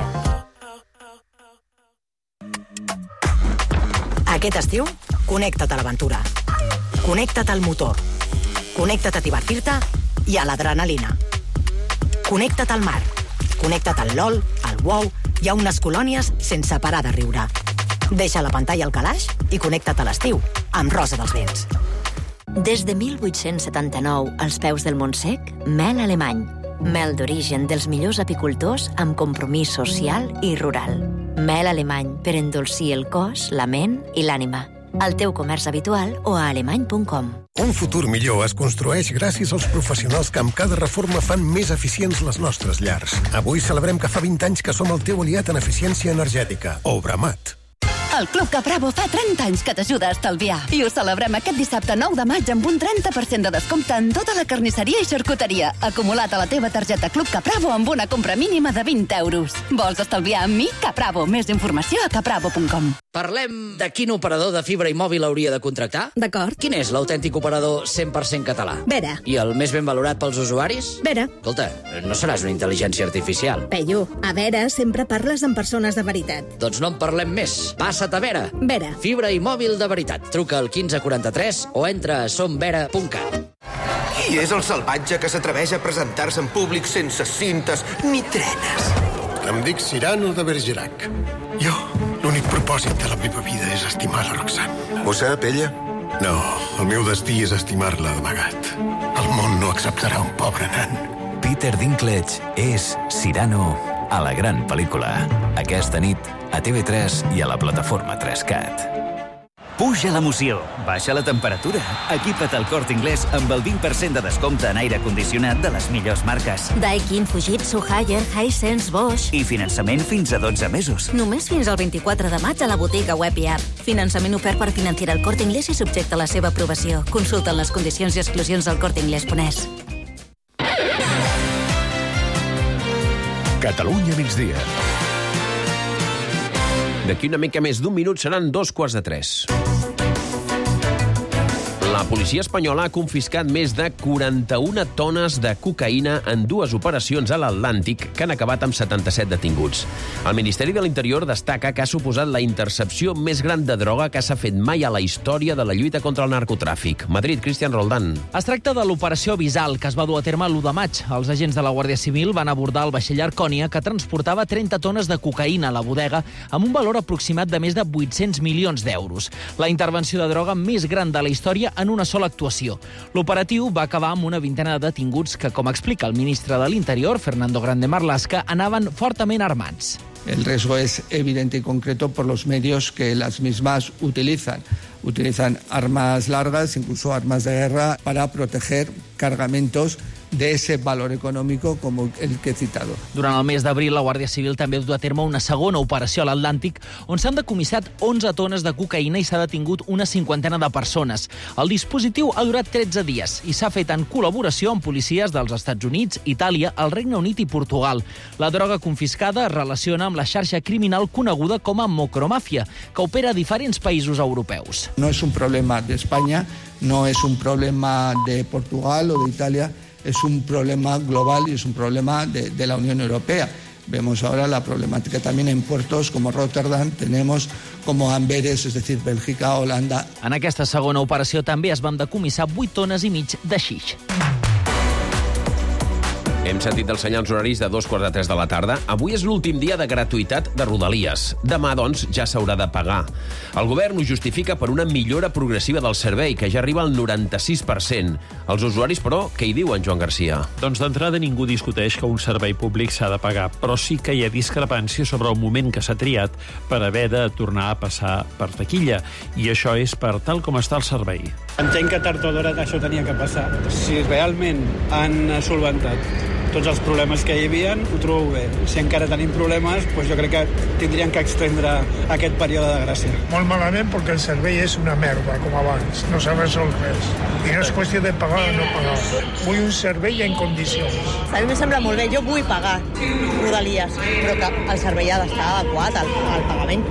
Aquest estiu, connecta't a l'aventura. Connecta't al motor. Connecta't a divertir-te i a l'adrenalina. Connecta't al mar. Connecta't al LOL, al WoW i a unes colònies sense parar de riure. Deixa la pantalla al calaix i connecta't a l'estiu amb Rosa dels Vents. Des de mil vuit-cents setanta-nou, als peus del Montsec, mel alemany. Mel d'origen dels millors apicultors amb compromís social i rural. Mel alemany per endolcir el cos, la ment i l'ànima. Al teu comerç habitual o a alemany punt com. Un futur millor es construeix gràcies als professionals que amb cada reforma fan més eficients les nostres llars. Avui celebrem que fa vint anys que som el teu aliat en eficiència energètica. Obramat. El Club Capravo fa trenta anys que t'ajuda a estalviar. I ho celebrem aquest dissabte nou de maig amb un trenta per cent de descompte en tota la carnisseria i xarcuteria, acumulat a la teva targeta Club Capravo amb una compra mínima de vint euros. Vols estalviar amb mi? Capravo. Més informació a capravo punt com. Parlem de quin operador de fibra i mòbil hauria de contractar? D'acord. Quin és l'autèntic operador cent per cent català? Vera. I el més ben valorat pels usuaris? Vera. Escolta, no seràs una intel·ligència artificial. Peyu, a Vera sempre parles amb persones de veritat. Doncs no en parlem més. Passa't a Vera. Vera. Fibra i mòbil de veritat. Truca al quinze quaranta-tres o entra a som vera punt cat. Qui és el salvatge que s'atreveix a presentar-se en públic sense cintes ni trenes? Em dic Cyrano de Bergerac. Jo, l'únic propòsit de la meva vida és estimar la Roxane. Ho sap, ella? No, el meu destí és estimar-la d'amagat. El món no acceptarà un pobre nan. Peter Dinklage és Cyrano a la gran pel·lícula. Aquesta nit a T V tres i a la plataforma tres cat. Puja l'emoció, baixa la temperatura. Equipa't al Corte Inglés amb el vint per cent de descompte en aire condicionat de les millors marques. Daikin, Fujitsu, Haier, Hisense, Bosch. I finançament fins a dotze mesos. Només fins al vint-i-quatre de maig a la botiga web i app. Finançament ofert per Financiera El Corte Inglés i subjecte a la seva aprovació. Consulta les condicions i exclusions al corte inglés punt es. Catalunya migdia. D'aquí una mica més d'un minut seran dos quarts de tres. La policia espanyola ha confiscat més de quaranta-una tones de cocaïna en dues operacions a l'Atlàntic que han acabat amb setanta-set detinguts. El Ministeri de l'Interior destaca que ha suposat la intercepció més gran de droga que s'ha fet mai a la història de la lluita contra el narcotràfic. Madrid, Cristian Roldán. Es tracta de l'operació Bisal, que es va dur a terme l'u de maig. Els agents de la Guàrdia Civil van abordar el vaixell Arcònia, que transportava trenta tones de cocaïna a la bodega, amb un valor aproximat de més de vuit-cents milions d'euros. La intervenció de droga més gran de la història en una sola actuació. L'operatiu va acabar amb una vintena de detinguts que, com explica el ministre de l'Interior, Fernando Grande Marlaska, anaven fortament armats. El riesgo es evidente y concreto por los medios que las mismas utilizan. Utilizan armas largas, incluso armas de guerra, para proteger cargamentos de ese valor econòmic com el que he citat. Durant el mes d'abril, la Guàrdia Civil també ha dut a terme una segona operació a l'Atlàntic on s'han decomissat onze tones de cocaïna i s'ha detingut una cinquantena de persones. El dispositiu ha durat tretze dies i s'ha fet en col·laboració amb policies dels Estats Units, Itàlia, el Regne Unit i Portugal. La droga confiscada es relaciona amb la xarxa criminal coneguda com a Mocromàfia, que opera a diferents països europeus. No és un problema d'Espanya, no és un problema de Portugal o d'Itàlia, es un problema global y es un problema de, de la Unión Europea. Vemos ahora la problemática también en puertos como Rotterdam, tenemos como Amberes, es decir, Bèlgica, Holanda. En aquesta segona operació també es van decomissar vuit tones i mig de xix. Hem sentit els senyals horaris de dos quarts de tres de la tarda. Avui és l'últim dia de gratuïtat de Rodalies. Demà, doncs, ja s'haurà de pagar. El govern ho justifica per una millora progressiva del servei, que ja arriba al noranta-sis per cent. Els usuaris, però, què hi diuen, Joan Garcia? Doncs d'entrada ningú discuteix que un servei públic s'ha de pagar, però sí que hi ha discrepància sobre el moment que s'ha triat per haver de tornar a passar per taquilla. I això és per tal com està el servei. Entenc que tard o d'hora això tenia que passar. Si realment han solventat tots els problemes que hi havia, ho trobo bé. Si encara tenim problemes, doncs jo crec que tindrien que extendre aquest període de gràcia. Molt malament perquè el servei és una merda, com abans. No s'ha resolt res. I no és qüestió de pagar o no pagar. Vull un servei en condicions. A mi em sembla molt bé. Jo vull pagar Rodalies, però que el servei ha d'estar adequat al, al pagament.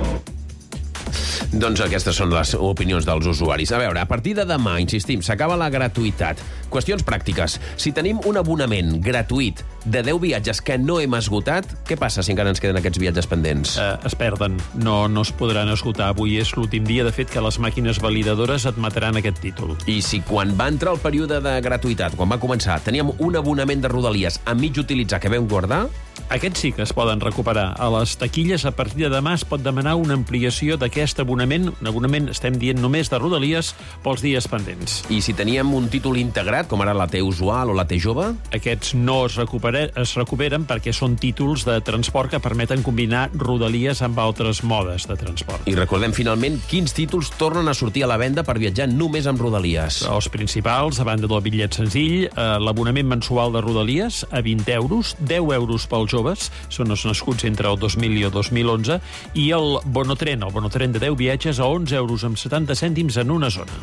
Doncs aquestes són les opinions dels usuaris. A veure, a partir de demà, insistim, s'acaba la gratuïtat. Qüestions pràctiques. Si tenim un abonament gratuït de deu viatges que no hem esgotat, què passa si encara ens queden aquests viatges pendents? Eh, es perden. No, no es podran esgotar. Avui és l'últim dia, de fet, que les màquines validadores admetran aquest títol. I si quan va entrar el període de gratuïtat, quan va començar, teníem un abonament de Rodalies a mig utilitzar que vam guardar? Aquests sí que es poden recuperar. A les taquilles, a partir de demà, es pot demanar una ampliació d'aquest abonament. Un abonament, estem dient, només de Rodalies pels dies pendents. I si teníem un títol integrat, com ara la T usual o la T jove? Aquests no es, recupera, es recuperen perquè són títols de transport que permeten combinar Rodalies amb altres modes de transport. I recordem finalment quins títols tornen a sortir a la venda per viatjar només amb Rodalies. Els principals, a banda del bitllet senzill, eh, l'abonament mensual de Rodalies a vint euros, deu euros pels joves, són els nascuts entre el dos mil i el dos mil onze, i el bonotren, el bonotren de deu viatges a onze euros amb setanta cèntims en una zona.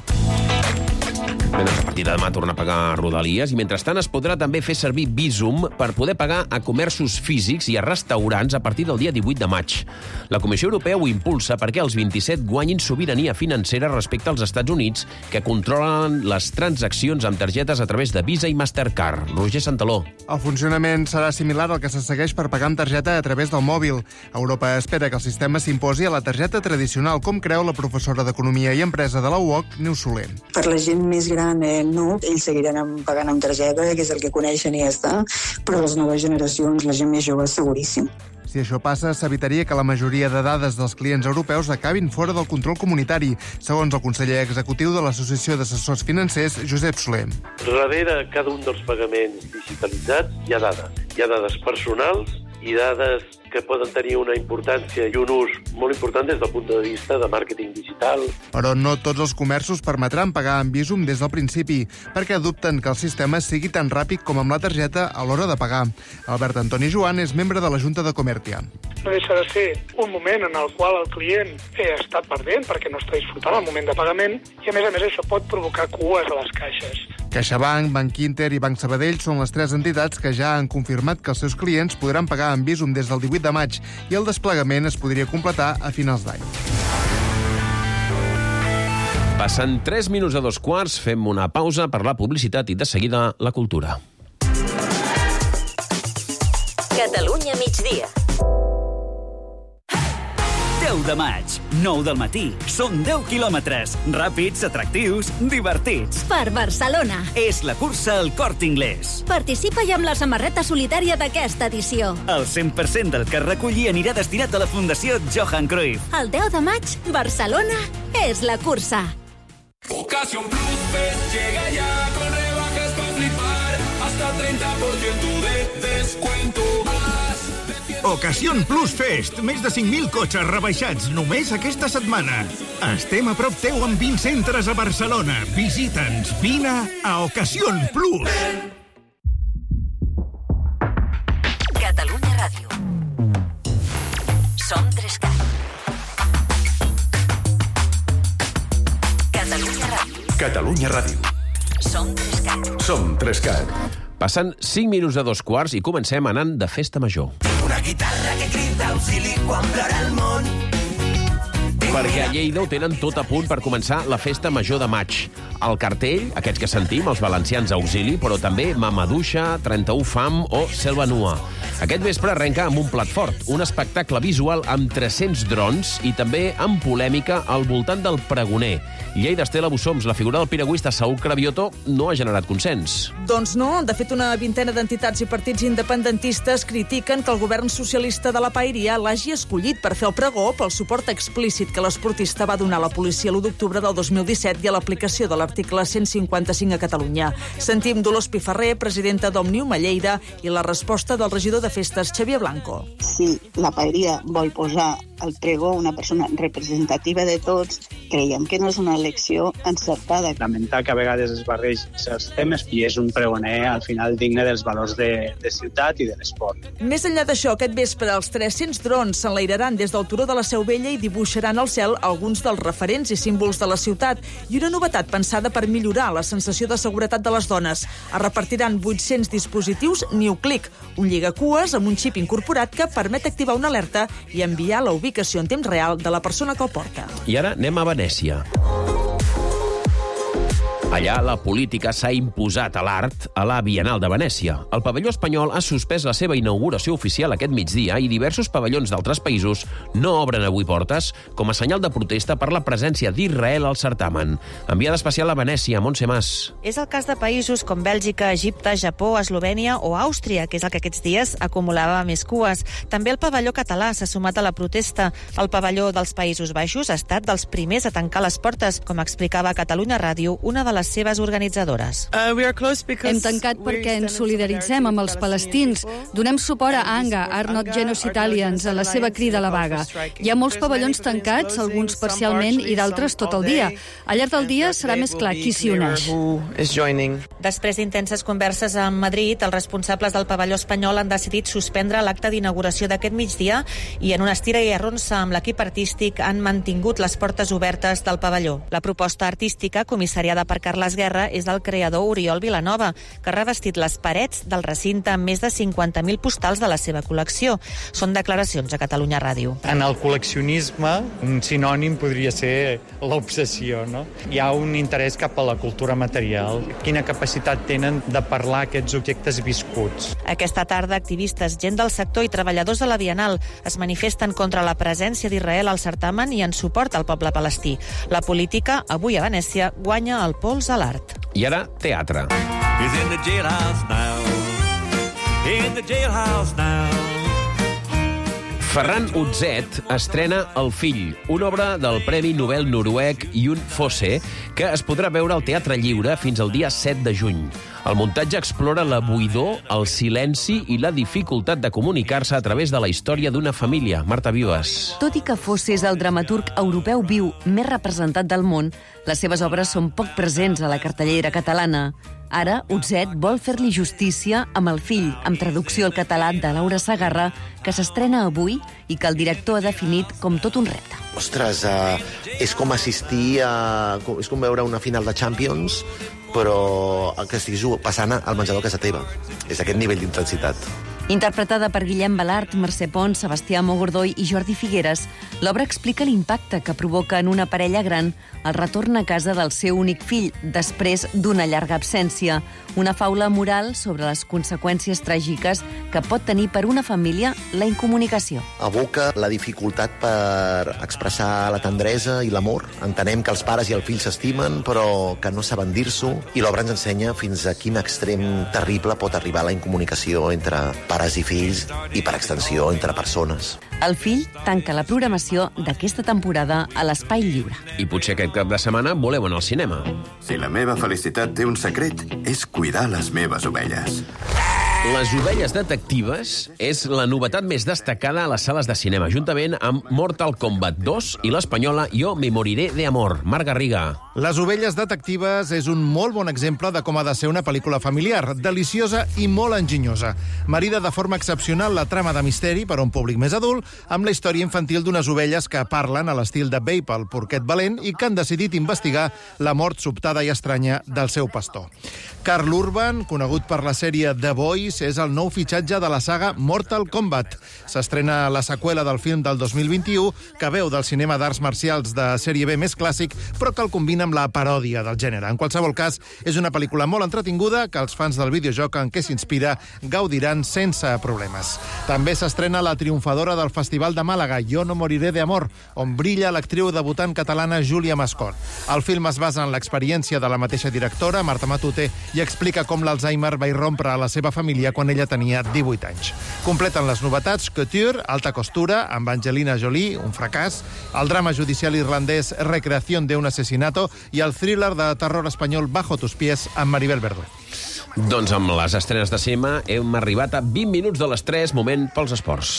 Bé, doncs a partir de demà torna a pagar Rodalies i mentrestant es podrà també fer servir Bizum per poder pagar a comerços físics i a restaurants a partir del dia divuit de maig. La Comissió Europea ho impulsa perquè els vint-i-set guanyin sobirania financera respecte als Estats Units, que controlen les transaccions amb targetes a través de Visa i Mastercard. Roger Santaló. El funcionament serà similar al que se segueix per pagar amb targeta a través del mòbil. Europa espera que el sistema s'imposi a la targeta tradicional, com creu la professora d'Economia i Empresa de la U O C, Neus Soler. Per la gent més gran, eh, no, ells seguiran pagant amb targeta, que és el que coneixen i ja està, però les noves generacions, la gent més jove, seguríssim. Si això passa, s'evitaria que la majoria de dades dels clients europeus acabin fora del control comunitari, segons el conseller executiu de l'Associació d'Assessors Financers, Josep Soler. Darrere cada un dels pagaments digitalitzats hi ha dades. Hi ha dades personals i dades que poden tenir una importància i un ús molt important des del punt de vista de màrqueting digital. Però no tots els comerços permetran pagar amb Bizum des del principi, perquè dubten que el sistema sigui tan ràpid com amb la targeta a l'hora de pagar. Albert Antoni Joan és membre de la Junta de Comertia. No deixa de ser un moment en el qual el client ha estat perdent perquè no està disfrutant el moment de pagament i, a més a més, això pot provocar cues a les caixes. CaixaBank, Banc Inter i Banc Sabadell són les tres entitats que ja han confirmat que els seus clients podran pagar amb Bizum des del divuit de maig i el desplegament es podria completar a finals d'any. Passen tres minuts a dos quarts, fem una pausa per la publicitat i de seguida la cultura. Catalunya migdia. deu de maig, nou del matí. Són deu quilòmetres. Ràpids, atractius, divertits. Per Barcelona. És la cursa al Corte Inglés. Participa-hi amb la samarreta solidària d'aquesta edició. El cent per cent del que es recolli anirà destinat a la Fundació Johan Cruyff. El deu de maig, Barcelona és la cursa. Ocasión Plus llega ya con rebajas para flipar. Hasta treinta por ciento de descuento. Más de cien Ocasión Plus Fest. Més de cinc mil cotxes rebaixats només aquesta setmana. Estem a prop teu amb vint centres a Barcelona. Visita'ns. Vine a Ocasión Plus. Catalunya Ràdio. Som Trescat. Catalunya Ràdio. Catalunya Ràdio. Som Trescat. Som Trescat. Passen cinc minuts de dos quarts i comencem anant de festa major. Una guitarra que crida auxili quan plora el món. Perquè a Lleida ho tenen tot a punt per començar la festa major de maig. El cartell, aquests que sentim, els valencians auxili, però també Mamaduixa, trenta-u fam o Selva Nua. Aquest vespre arrenca amb un plat fort, un espectacle visual amb tres-cents drons i també amb polèmica al voltant del pregoner. Lleida Estela Bussoms, la figura del piragüista Saúl Cravioto, no ha generat consens. Doncs no. De fet, una vintena d'entitats i partits independentistes critiquen que el govern socialista de la Paeria l'hagi escollit per fer el pregó pel suport explícit que l'esportista va donar a la policia l'u d'octubre del dos mil disset i a l'aplicació de l'article cent cinquanta-cinc a Catalunya. Sentim Dolors Piferrer, presidenta d'Òmnium a Lleida, i la resposta del regidor de Festes, Xavier Blanco. Si la Paeria vol posar al pregó una persona representativa de tots, creiem que no és una elecció encertada. Lamentar que a vegades es barregen els temes i és un pregoner al final digne dels valors de, de ciutat i de l'esport. Més enllà d'això, aquest vespre els tres-cents drons s'enlairaran des del turó de la Seu Vella i dibuixaran al cel alguns dels referents i símbols de la ciutat i una novetat pensada per millorar la sensació de seguretat de les dones. Es repartiran vuit-cents dispositius NewClick, un lligacues amb un xip incorporat que permet activar una alerta i enviar la ubicació en temps real de la persona que el porta. I ara anem a Venècia. Allà la política s'ha imposat a l'art a la Bienal de Venècia. El pavelló espanyol ha suspès la seva inauguració oficial aquest migdia i diversos pavellons d'altres països no obren avui portes com a senyal de protesta per la presència d'Israel al certamen. Enviada especial a Venècia, Montse Mas. És el cas de països com Bèlgica, Egipte, Japó, Eslovènia o Àustria, que és el que aquests dies acumulava més cues. També el pavelló català s'ha sumat a la protesta. El pavelló dels Països Baixos ha estat dels primers a tancar les portes, com explicava a Catalunya Ràdio una de les seves organitzadores. Hem tancat perquè ens solidaritzem amb els palestins. Donem suport a ANGA, Are Not Genocide Italians, a la seva crida a la vaga. Hi ha molts pavellons tancats, alguns parcialment i d'altres tot el dia. Al llarg del dia serà més clar qui s'hi uneix. Després d'intenses converses amb Madrid, els responsables del pavelló espanyol han decidit suspendre l'acte d'inauguració d'aquest migdia i en una estira i arronsa amb l'equip artístic han mantingut les portes obertes del pavelló. La proposta artística, comissariada per Carles Guerra, és del creador Oriol Vilanova, que ha revestit les parets del recinte amb més de cinquanta mil postals de la seva col·lecció. Són declaracions a Catalunya Ràdio. En el col·leccionisme, un sinònim podria ser l'obsessió, no? Hi ha un interès cap a la cultura material. Quina capacitat tenen de parlar aquests objectes viscuts. Aquesta tarda, activistes, gent del sector i treballadors de la Bienal es manifesten contra la presència d'Israel al certamen i en suport al poble palestí. La política, avui a Venècia, guanya el pols a l'art. I ara, teatre. He's in the jailhouse now. In the jailhouse now. Ferran Utzet estrena El fill, una obra del Premi Nobel noruec Jon Fosse, que es podrà veure al Teatre Lliure fins al dia set de juny. El muntatge explora la buidor, el silenci i la dificultat de comunicar-se a través de la història d'una família. Marta Vives. Tot i que Fosse és el dramaturg europeu viu més representat del món, les seves obres són poc presents a la cartellera catalana. Ara, Utzet vol fer-li justícia amb El fill, amb traducció al català de Laura Segarra, que s'estrena avui i que el director ha definit com tot un repte. Ostres, uh, és com assistir a... és com veure una final de Champions, però que estiguis passant al menjador a casa teva. És aquest nivell d'intensitat. Interpretada per Guillem Balart, Mercè Pons, Sebastià Mogordoi i Jordi Figueres, l'obra explica l'impacte que provoca en una parella gran el retorn a casa del seu únic fill després d'una llarga absència. Una faula moral sobre les conseqüències tràgiques que pot tenir per una família la incomunicació. Evoca la dificultat per expressar la tendresa i l'amor. Entenem que els pares i el fill s'estimen, però que no saben dir-s'ho, i l'obra ens ensenya fins a quin extrem terrible pot arribar la incomunicació entre pares i fills i, per extensió, entre persones. El fill tanca la programació d'aquesta temporada a l'Espai Lliure. I potser aquest cap de setmana voleu anar al cinema. Si la meva felicitat té un secret, és cuidar les meves ovelles. Les ovelles detectives és la novetat més destacada a les sales de cinema, juntament amb Mortal Kombat dos i l'espanyola Yo me moriré de amor. Marc Garriga. Les ovelles detectives és un molt bon exemple de com ha de ser una pel·lícula familiar, deliciosa i molt enginyosa. Marida de forma excepcional la trama de misteri per a un públic més adult, amb la història infantil d'unes ovelles que parlen a l'estil de Bape, el porquet valent, i que han decidit investigar la mort sobtada i estranya del seu pastor. Karl Urban, conegut per la sèrie The Boys, és el nou fitxatge de la saga Mortal Kombat. S'estrena la seqüela del film del dos mil vint-i-u, que veu del cinema d'arts marcials de sèrie B més clàssic, però que el combina amb la paròdia del gènere. En qualsevol cas, és una pel·lícula molt entretinguda que els fans del videojoc en què s'inspira gaudiran sense problemes. També s'estrena la triomfadora del Festival de Màlaga, Yo no moriré de amor, on brilla l'actriu debutant catalana Júlia Mascort. El film es basa en l'experiència de la mateixa directora, Marta Matute, i explica com l'Alzheimer va irrompre a la seva família quan ella tenia divuit anys. Completen les novetats Couture, alta costura, amb Angelina Jolie, un fracàs, el drama judicial irlandès Recreación de un asesinato i el thriller de terror espanyol Bajo tus pies amb Maribel Verdú. Doncs amb les estrenes de cinema hem arribat a vint minuts de les tres, moment pels esports.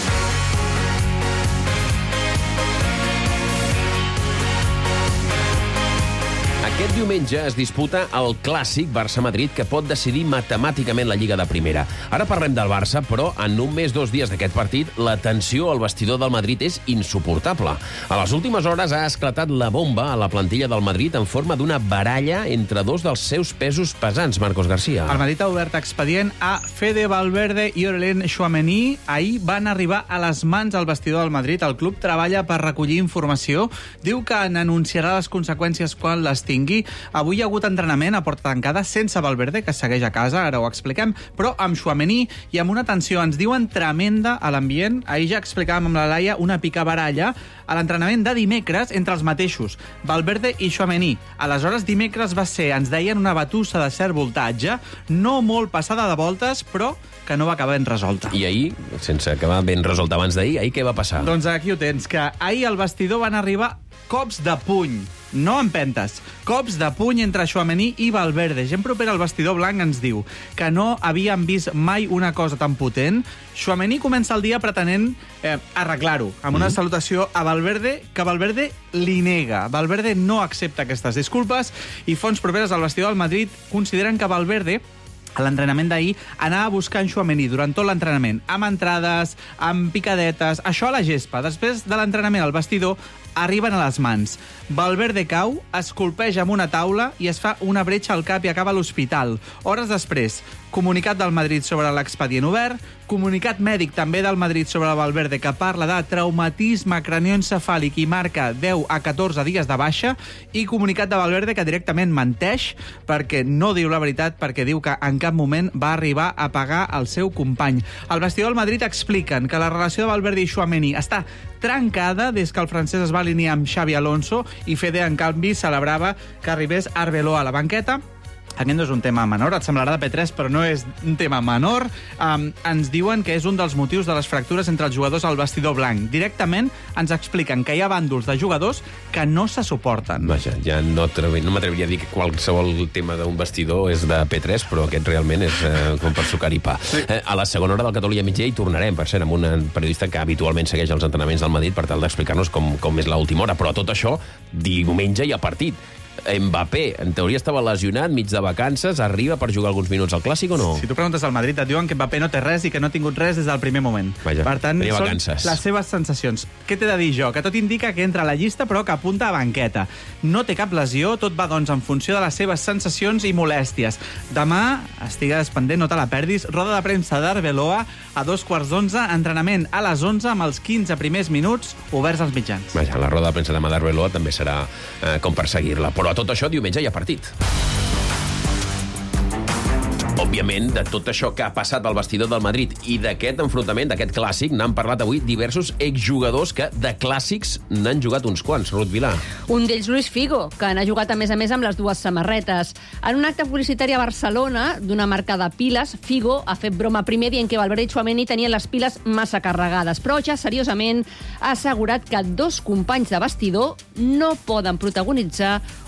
Aquest diumenge es disputa el clàssic Barça-Madrid, que pot decidir matemàticament la Lliga de Primera. Ara parlem del Barça, però en només dos dies d'aquest partit, la tensió al vestidor del Madrid és insuportable. A les últimes hores ha esclatat la bomba a la plantilla del Madrid en forma d'una baralla entre dos dels seus pesos pesants, Marcos García. El Madrid ha obert expedient a Fede Valverde i Aurélien Tchouaméni. Ahir van arribar a les mans al vestidor del Madrid. El club treballa per recollir informació. Diu que n'anunciarà les conseqüències quan les tingui. Avui hi ha hagut entrenament a porta tancada sense Valverde, que segueix a casa, ara ho expliquem, però amb Tchouaméni i amb una tensió, ens diuen, tremenda a l'ambient. Ahir ja explicàvem amb la Laia una picabaralla a l'entrenament de dimecres entre els mateixos, Valverde i Tchouaméni. Aleshores, dimecres va ser, ens deien, una batussa de cert voltatge, no molt passada de voltes, però que no va acabar ben resolta. I ahir, sense acabar ben resolta abans d'ahir, ahir què va passar? Doncs aquí ho tens, que ahir al vestidor van arribar cops de puny, no empentes, cops de puny entre Tchouaméni i Valverde. Gent propera al vestidor blanc ens diu que no havien vist mai una cosa tan potent. Tchouaméni comença el dia pretenent eh, arreglar-ho, amb una mm. salutació a Valverde, que Valverde li nega. Valverde no accepta aquestes disculpes i fonts properes al vestidor del Madrid consideren que Valverde, a l'entrenament d'ahir, anava buscant Tchouaméni durant tot l'entrenament, amb entrades, amb picadetes, això a la gespa. Després de l'entrenament al vestidor, arriben a les mans. Valverde cau, es colpeja amb una taula i es fa una bretxa al cap i acaba a l'hospital. Hores després, comunicat del Madrid sobre l'expedient obert, comunicat mèdic també del Madrid sobre Valverde que parla de traumatisme cranioencefàlic i marca deu a catorze dies de baixa, i comunicat de Valverde que directament menteix perquè no diu la veritat, perquè diu que en cap moment va arribar a pagar el seu company. Al vestidor del Madrid expliquen que la relació de Valverde i Tchouaméni està trencada des que el francès es va alinear amb Xavi Alonso, i Fede, en canvi, celebrava que arribés Arbeloa a la banqueta. Aquest no és un tema menor, et semblarà de P tres, però no és un tema menor. Um, ens diuen que és un dels motius de les fractures entre els jugadors al vestidor blanc. Directament ens expliquen que hi ha bàndols de jugadors que no se suporten. Vaja, ja no, no m'atreviria a dir que qualsevol tema d'un vestidor és de P tres, però aquest realment és eh, com per sucar i pa. Sí. Eh, a la segona hora del Catalunya Migdia hi tornarem, per cert, amb un periodista que habitualment segueix els entrenaments del Madrid per tal d'explicar-nos com, com és l'última hora. Però tot això, diumenge hi ha partit. Mbappé, en teoria estava lesionat, mig de vacances, arriba per jugar alguns minuts al Clàssic o no? Si tu preguntes al Madrid et diuen que Mbappé no té res i que no ha tingut res des del primer moment. Vaja, per tant, tenia són vacances. Les seves sensacions. Què t'he de dir jo? Que tot indica que entra a la llista però que apunta a banqueta. No té cap lesió, tot va doncs en funció de les seves sensacions i molèsties. Demà, estigues pendent, no te la perdis, roda de premsa d'Arbeloa a dos quarts d'onze, entrenament a les onze amb els quinze primers minuts oberts als mitjans. Vaja, la roda de premsa demà d'Arbeloa també serà eh, com per seguir-la. Però a tot això, diumenge hi ha partit. Òbviament, de tot això que ha passat al vestidor del Madrid i d'aquest enfrontament, d'aquest clàssic, n'han parlat avui diversos exjugadors que de clàssics n'han jugat uns quants. Ruth Vilà. Un d'ells, Luis Figo, que n'ha jugat a més a més amb les dues samarretes. En un acte publicitari a Barcelona d'una marca de piles, Figo ha fet broma primer dient que Valverde i Tchouaméni tenien les piles massa carregades, però ja seriosament ha assegurat que dos companys de vestidor no poden protagonitzar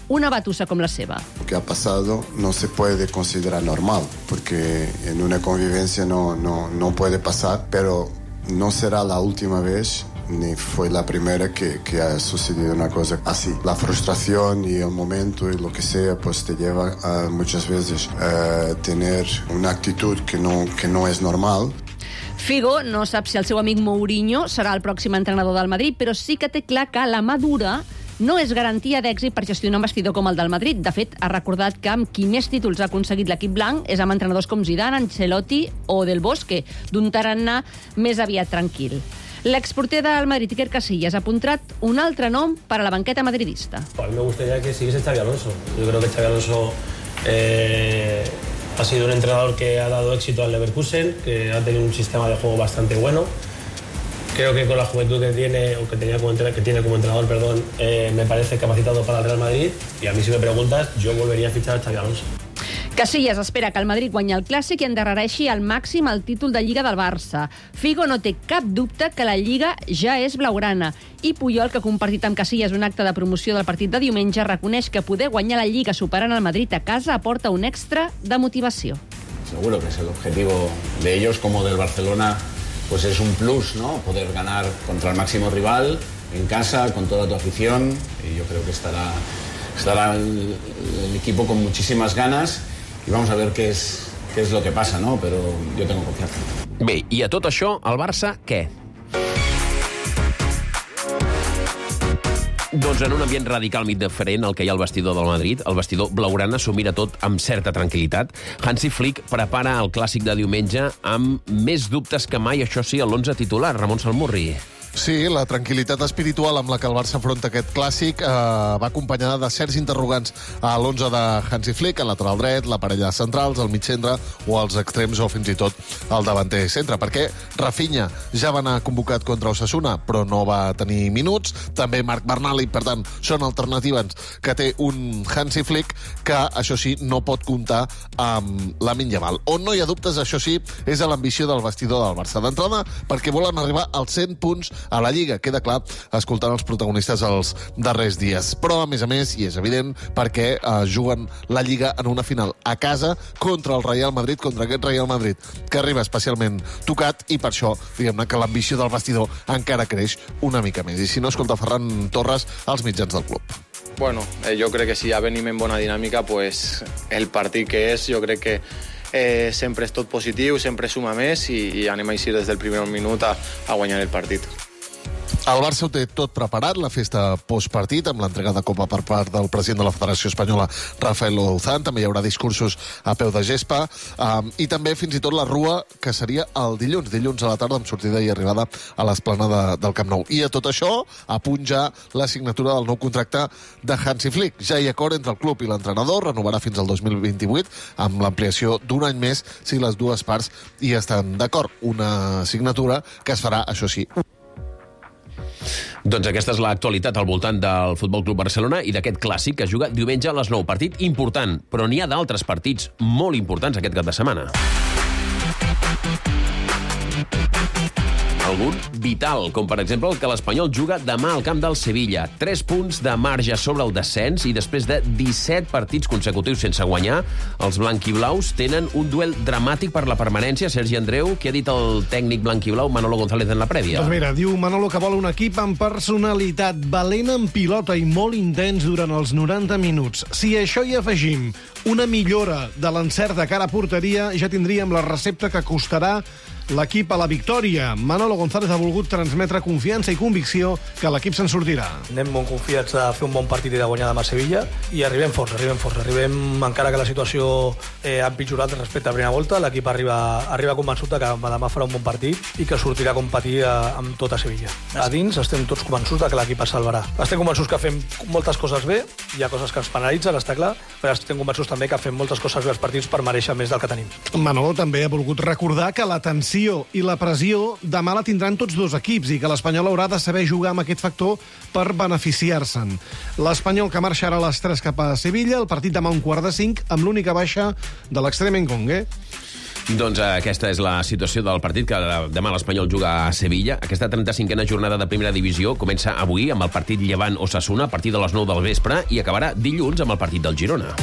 una batussa com la seva. Lo que ha pasado no se puede considerar normal, porque en una convivencia no, no, no puede pasar, pero no será la última vez ni fue la primera que, que ha sucedido una cosa así. La frustración y el momento y lo que sea, pues te lleva a muchas veces a tener una actitud que no, que no es normal. Figo no sap si el seu amic Mourinho serà el pròxim entrenador del Madrid, però sí que té clar que la mà dura no és garantia d'èxit per gestionar un vestidor com el del Madrid. De fet, ha recordat que amb qui més títols ha aconseguit l'equip blanc és amb entrenadors com Zidane, Ancelotti o Del Bosque, d'un tarannà més aviat tranquil. L'exporter del Madrid, Iker Casillas, ha apuntat un altre nom per a la banqueta madridista. A mí me gustaría que siguiese Xabi Alonso. Yo creo que Xabi Alonso eh, ha sido un entrenador que ha dado éxito al Leverkusen, que ha tenido un sistema de juego bastante bueno. Creo que con la juventud que tiene, o que, tenía como entrenador, que tiene como entrenador, perdón, eh, me parece capacitado para el Real Madrid. Y a mí, si me preguntas, yo volvería a fichar a Xabi Alonso. Casillas espera que el Madrid guanyi el Clàssic i endarrereixi al màxim el títol de Lliga del Barça. Figo no té cap dubte que la Lliga ja és blaugrana. I Puyol, que ha compartit amb Casillas un acte de promoció del partit de diumenge, reconeix que poder guanyar la Lliga superant el Madrid a casa aporta un extra de motivació. Seguro que es el objetivo de ellos como del Barcelona, pues es un plus, ¿no? Poder ganar contra el máximo rival en casa, con toda tu afición, y yo creo que estará, estará el, el equipo con muchísimas ganas. I vamos a ver què és, què és lo que passa, no? Però jo tengo confianza. Bé, i a tot això, el Barça, què? Doncs en un ambient radicalment diferent al que hi ha al vestidor del Madrid, el vestidor blaugrana s'ho mira tot amb certa tranquil·litat. Hansi Flick prepara el Clàssic de diumenge amb més dubtes que mai, això sí, a l'onze titular. Ramon Salmurri. Sí, la tranquil·litat espiritual amb la que el Barça afronta aquest clàssic eh, va acompanyada de certs interrogants a l'onze de Hansi Flick, al lateral dret, la parella de centrals, el mig centre o els extrems o fins i tot el davanter centre. Perquè Rafinha ja va anar convocat contra Osasuna, però no va tenir minuts. També Marc Bernal, i per tant són alternatives que té un Hansi Flick que, això sí, no pot comptar amb Lamine Yamal. On no hi ha dubtes, això sí, és a l'ambició del vestidor del Barça. D'entrada, perquè volen arribar als cent punts a la Lliga, queda clar, escoltant els protagonistes els darrers dies. Però, a més a més, i és evident, perquè eh, juguen la Lliga en una final a casa contra el Real Madrid, contra aquest Real Madrid, que arriba especialment tocat, i per això, diguem-ne, que l'ambició del vestidor encara creix una mica més. I si no, escolta Ferran Torres als mitjans del club. Bueno, eh, jo crec que si ja venim en bona dinàmica, pues el partit que és, jo crec que eh, sempre és tot positiu, sempre suma més i, i anem a eixir des del primer minut a, a guanyar el partit. El Barça ho té tot preparat, la festa postpartit, amb l'entrega de Copa per part del president de la Federació Espanyola, Rafael Louzán. També hi haurà discursos a peu de gespa. Um, I també, fins i tot, la rua, que seria el dilluns, dilluns a la tarda, amb sortida i arribada a l'esplanada de, del Camp Nou. I a tot això, a punt ja la signatura del nou contracte de Hansi Flick. Ja hi ha acord entre el club i l'entrenador, renovarà fins al dos mil vint-i-vuit, amb l'ampliació d'un any més, si les dues parts hi estan d'acord. Una signatura que es farà, això sí, doncs aquesta és l'actualitat al voltant del Futbol Club Barcelona i d'aquest clàssic que es juga diumenge a les nou. Partit important, però n'hi ha d'altres partits molt importants aquest cap de setmana. Algun vital, com per exemple el que l'Espanyol juga demà al camp del Sevilla. Tres punts de marge sobre el descens i després de disset partits consecutius sense guanyar, els blanquiblaus tenen un duel dramàtic per la permanència. Sergi Andreu, què ha dit el tècnic blanquiblau Manolo González en la prèvia? Doncs mira, diu Manolo que vol un equip amb personalitat, valent en pilota i molt intens durant els noranta minuts. Si a això hi afegim una millora de l'encert de cara a porteria, ja tindríem la recepta que costarà l'equip a la victòria. Manolo González ha volgut transmetre confiança i convicció que l'equip se'n sortirà. Anem molt confiats de fer un bon partit i de guanyar demà a Sevilla i arribem forts, arribem forts. Arribem, encara que la situació eh, ha empitjorat respecte a la primera volta, l'equip arriba, arriba convençut que demà farà un bon partit i que sortirà a competir a, amb tota Sevilla. A dins estem tots convençuts de que l'equip es salvarà. Estem convençuts que fem moltes coses bé, hi ha coses que ens penalitzen, està clar, però estem convençuts també que fem moltes coses bé als partits per mereixer més del que tenim. Manolo també ha volgut recordar que la tensió i la pressió demà la tindran tots dos equips i que l'Espanyol haurà de saber jugar amb aquest factor per beneficiar-se'n. L'Espanyol que marxarà a les tres cap a Sevilla, el partit demà un quart de cinc, amb l'única baixa de l'extrem Engongue. Doncs aquesta és la situació del partit, que demà l'Espanyol juga a Sevilla. Aquesta trenta-cinquena jornada de primera divisió comença avui amb el partit Llevant-Osasuna a partir de les nou del vespre i acabarà dilluns amb el partit del Girona.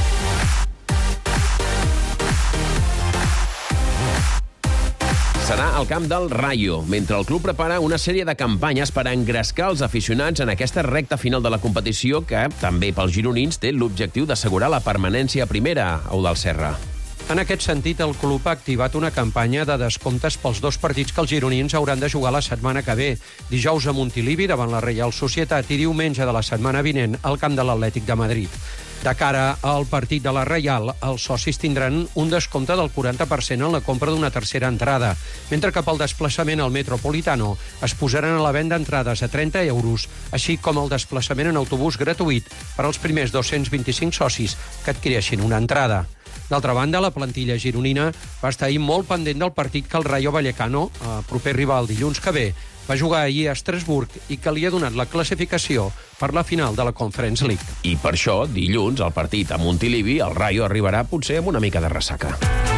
Serà al camp del Rayo, mentre el club prepara una sèrie de campanyes per engrescar els aficionats en aquesta recta final de la competició que, també pels gironins, té l'objectiu d'assegurar la permanència a primera, Eudald Serra. En aquest sentit, el club ha activat una campanya de descomptes pels dos partits que els gironins hauran de jugar la setmana que ve. Dijous a Montilivi, davant la Reial Societat, i diumenge de la setmana vinent al camp de l'Atlètic de Madrid. De cara al partit de la Reial, els socis tindran un descompte del quaranta per cent en la compra d'una tercera entrada, mentre que pel desplaçament al Metropolitano es posaran a la venda entrades a trenta euros, així com el desplaçament en autobús gratuït per als primers dos-cents vint-i-cinc socis que adquireixin una entrada. D'altra banda, la plantilla gironina va estar ahir molt pendent del partit que el Rayo Vallecano, el proper rival dilluns que ve, va jugar ahir a Estrasburg i que li ha donat la classificació per la final de la Conference League. I per això, dilluns, al partit a Montilivi, el Rayo arribarà potser amb una mica de ressaca.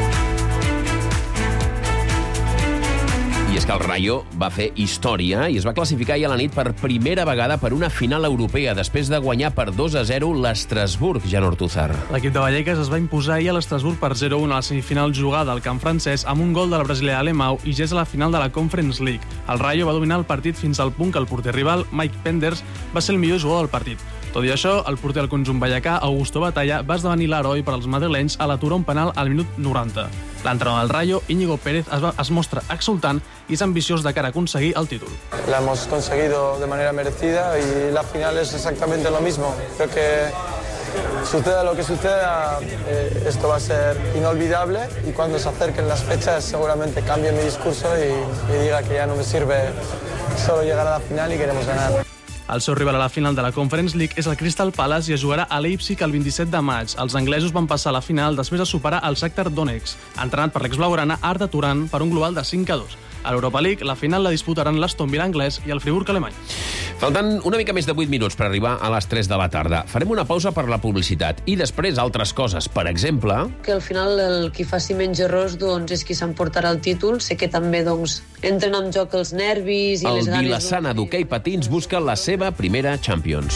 I és que el Rayo va fer història i es va classificar ahir a la nit per primera vegada per una final europea, després de guanyar per dos a zero l'Estrasburg, Jan Ortúzar. L'equip de Vallecas es va imposar ahir a l'Estrasburg per zero a u a la semifinal jugada al camp francès amb un gol del brasiler Alemão i ja és a la final de la Conference League. El Rayo va dominar el partit fins al punt que el porter rival, Mike Penders, va ser el millor jugador del partit. Tot i això, el porter del conjunt vallecà, Augusto Batalla, va esdevenir l'heroi per als madrilenys a l'aturar un penal al minut noranta. L'entrenador del Rayo, Íñigo Pérez, es, va, es mostra exultant i és ambiciós de cara a aconseguir el títol. La hemos conseguido de manera merecida y la final es exactamente lo mismo. Creo que suceda lo que suceda, eh, esto va a ser inolvidable y cuando se acerquen las fechas seguramente cambie mi discurso y, y diga que ya no me sirve solo llegar a la final y queremos ganar. El seu rival a la final de la Conference League és el Crystal Palace i es jugarà a Leipzig el vint-i-set de maig. Els anglesos van passar a la final després de superar el Shakhtar Donetsk, entrenat per l'exblaugrana Arda Turan per un global de cinc a dos. A l'Europa League, la final la disputaran l'Aston Villa anglès i el Friburg alemany. Faltant una mica més de vuit minuts per arribar a les tres de la tarda. Farem una pausa per la publicitat i després altres coses. Per exemple... Que al final el qui faci menys errors doncs, és qui s'emportarà el títol. Sé que també doncs, entren en joc els nervis i el les ganes... El Vilassana d'hoquei patins busca la seva primera Champions.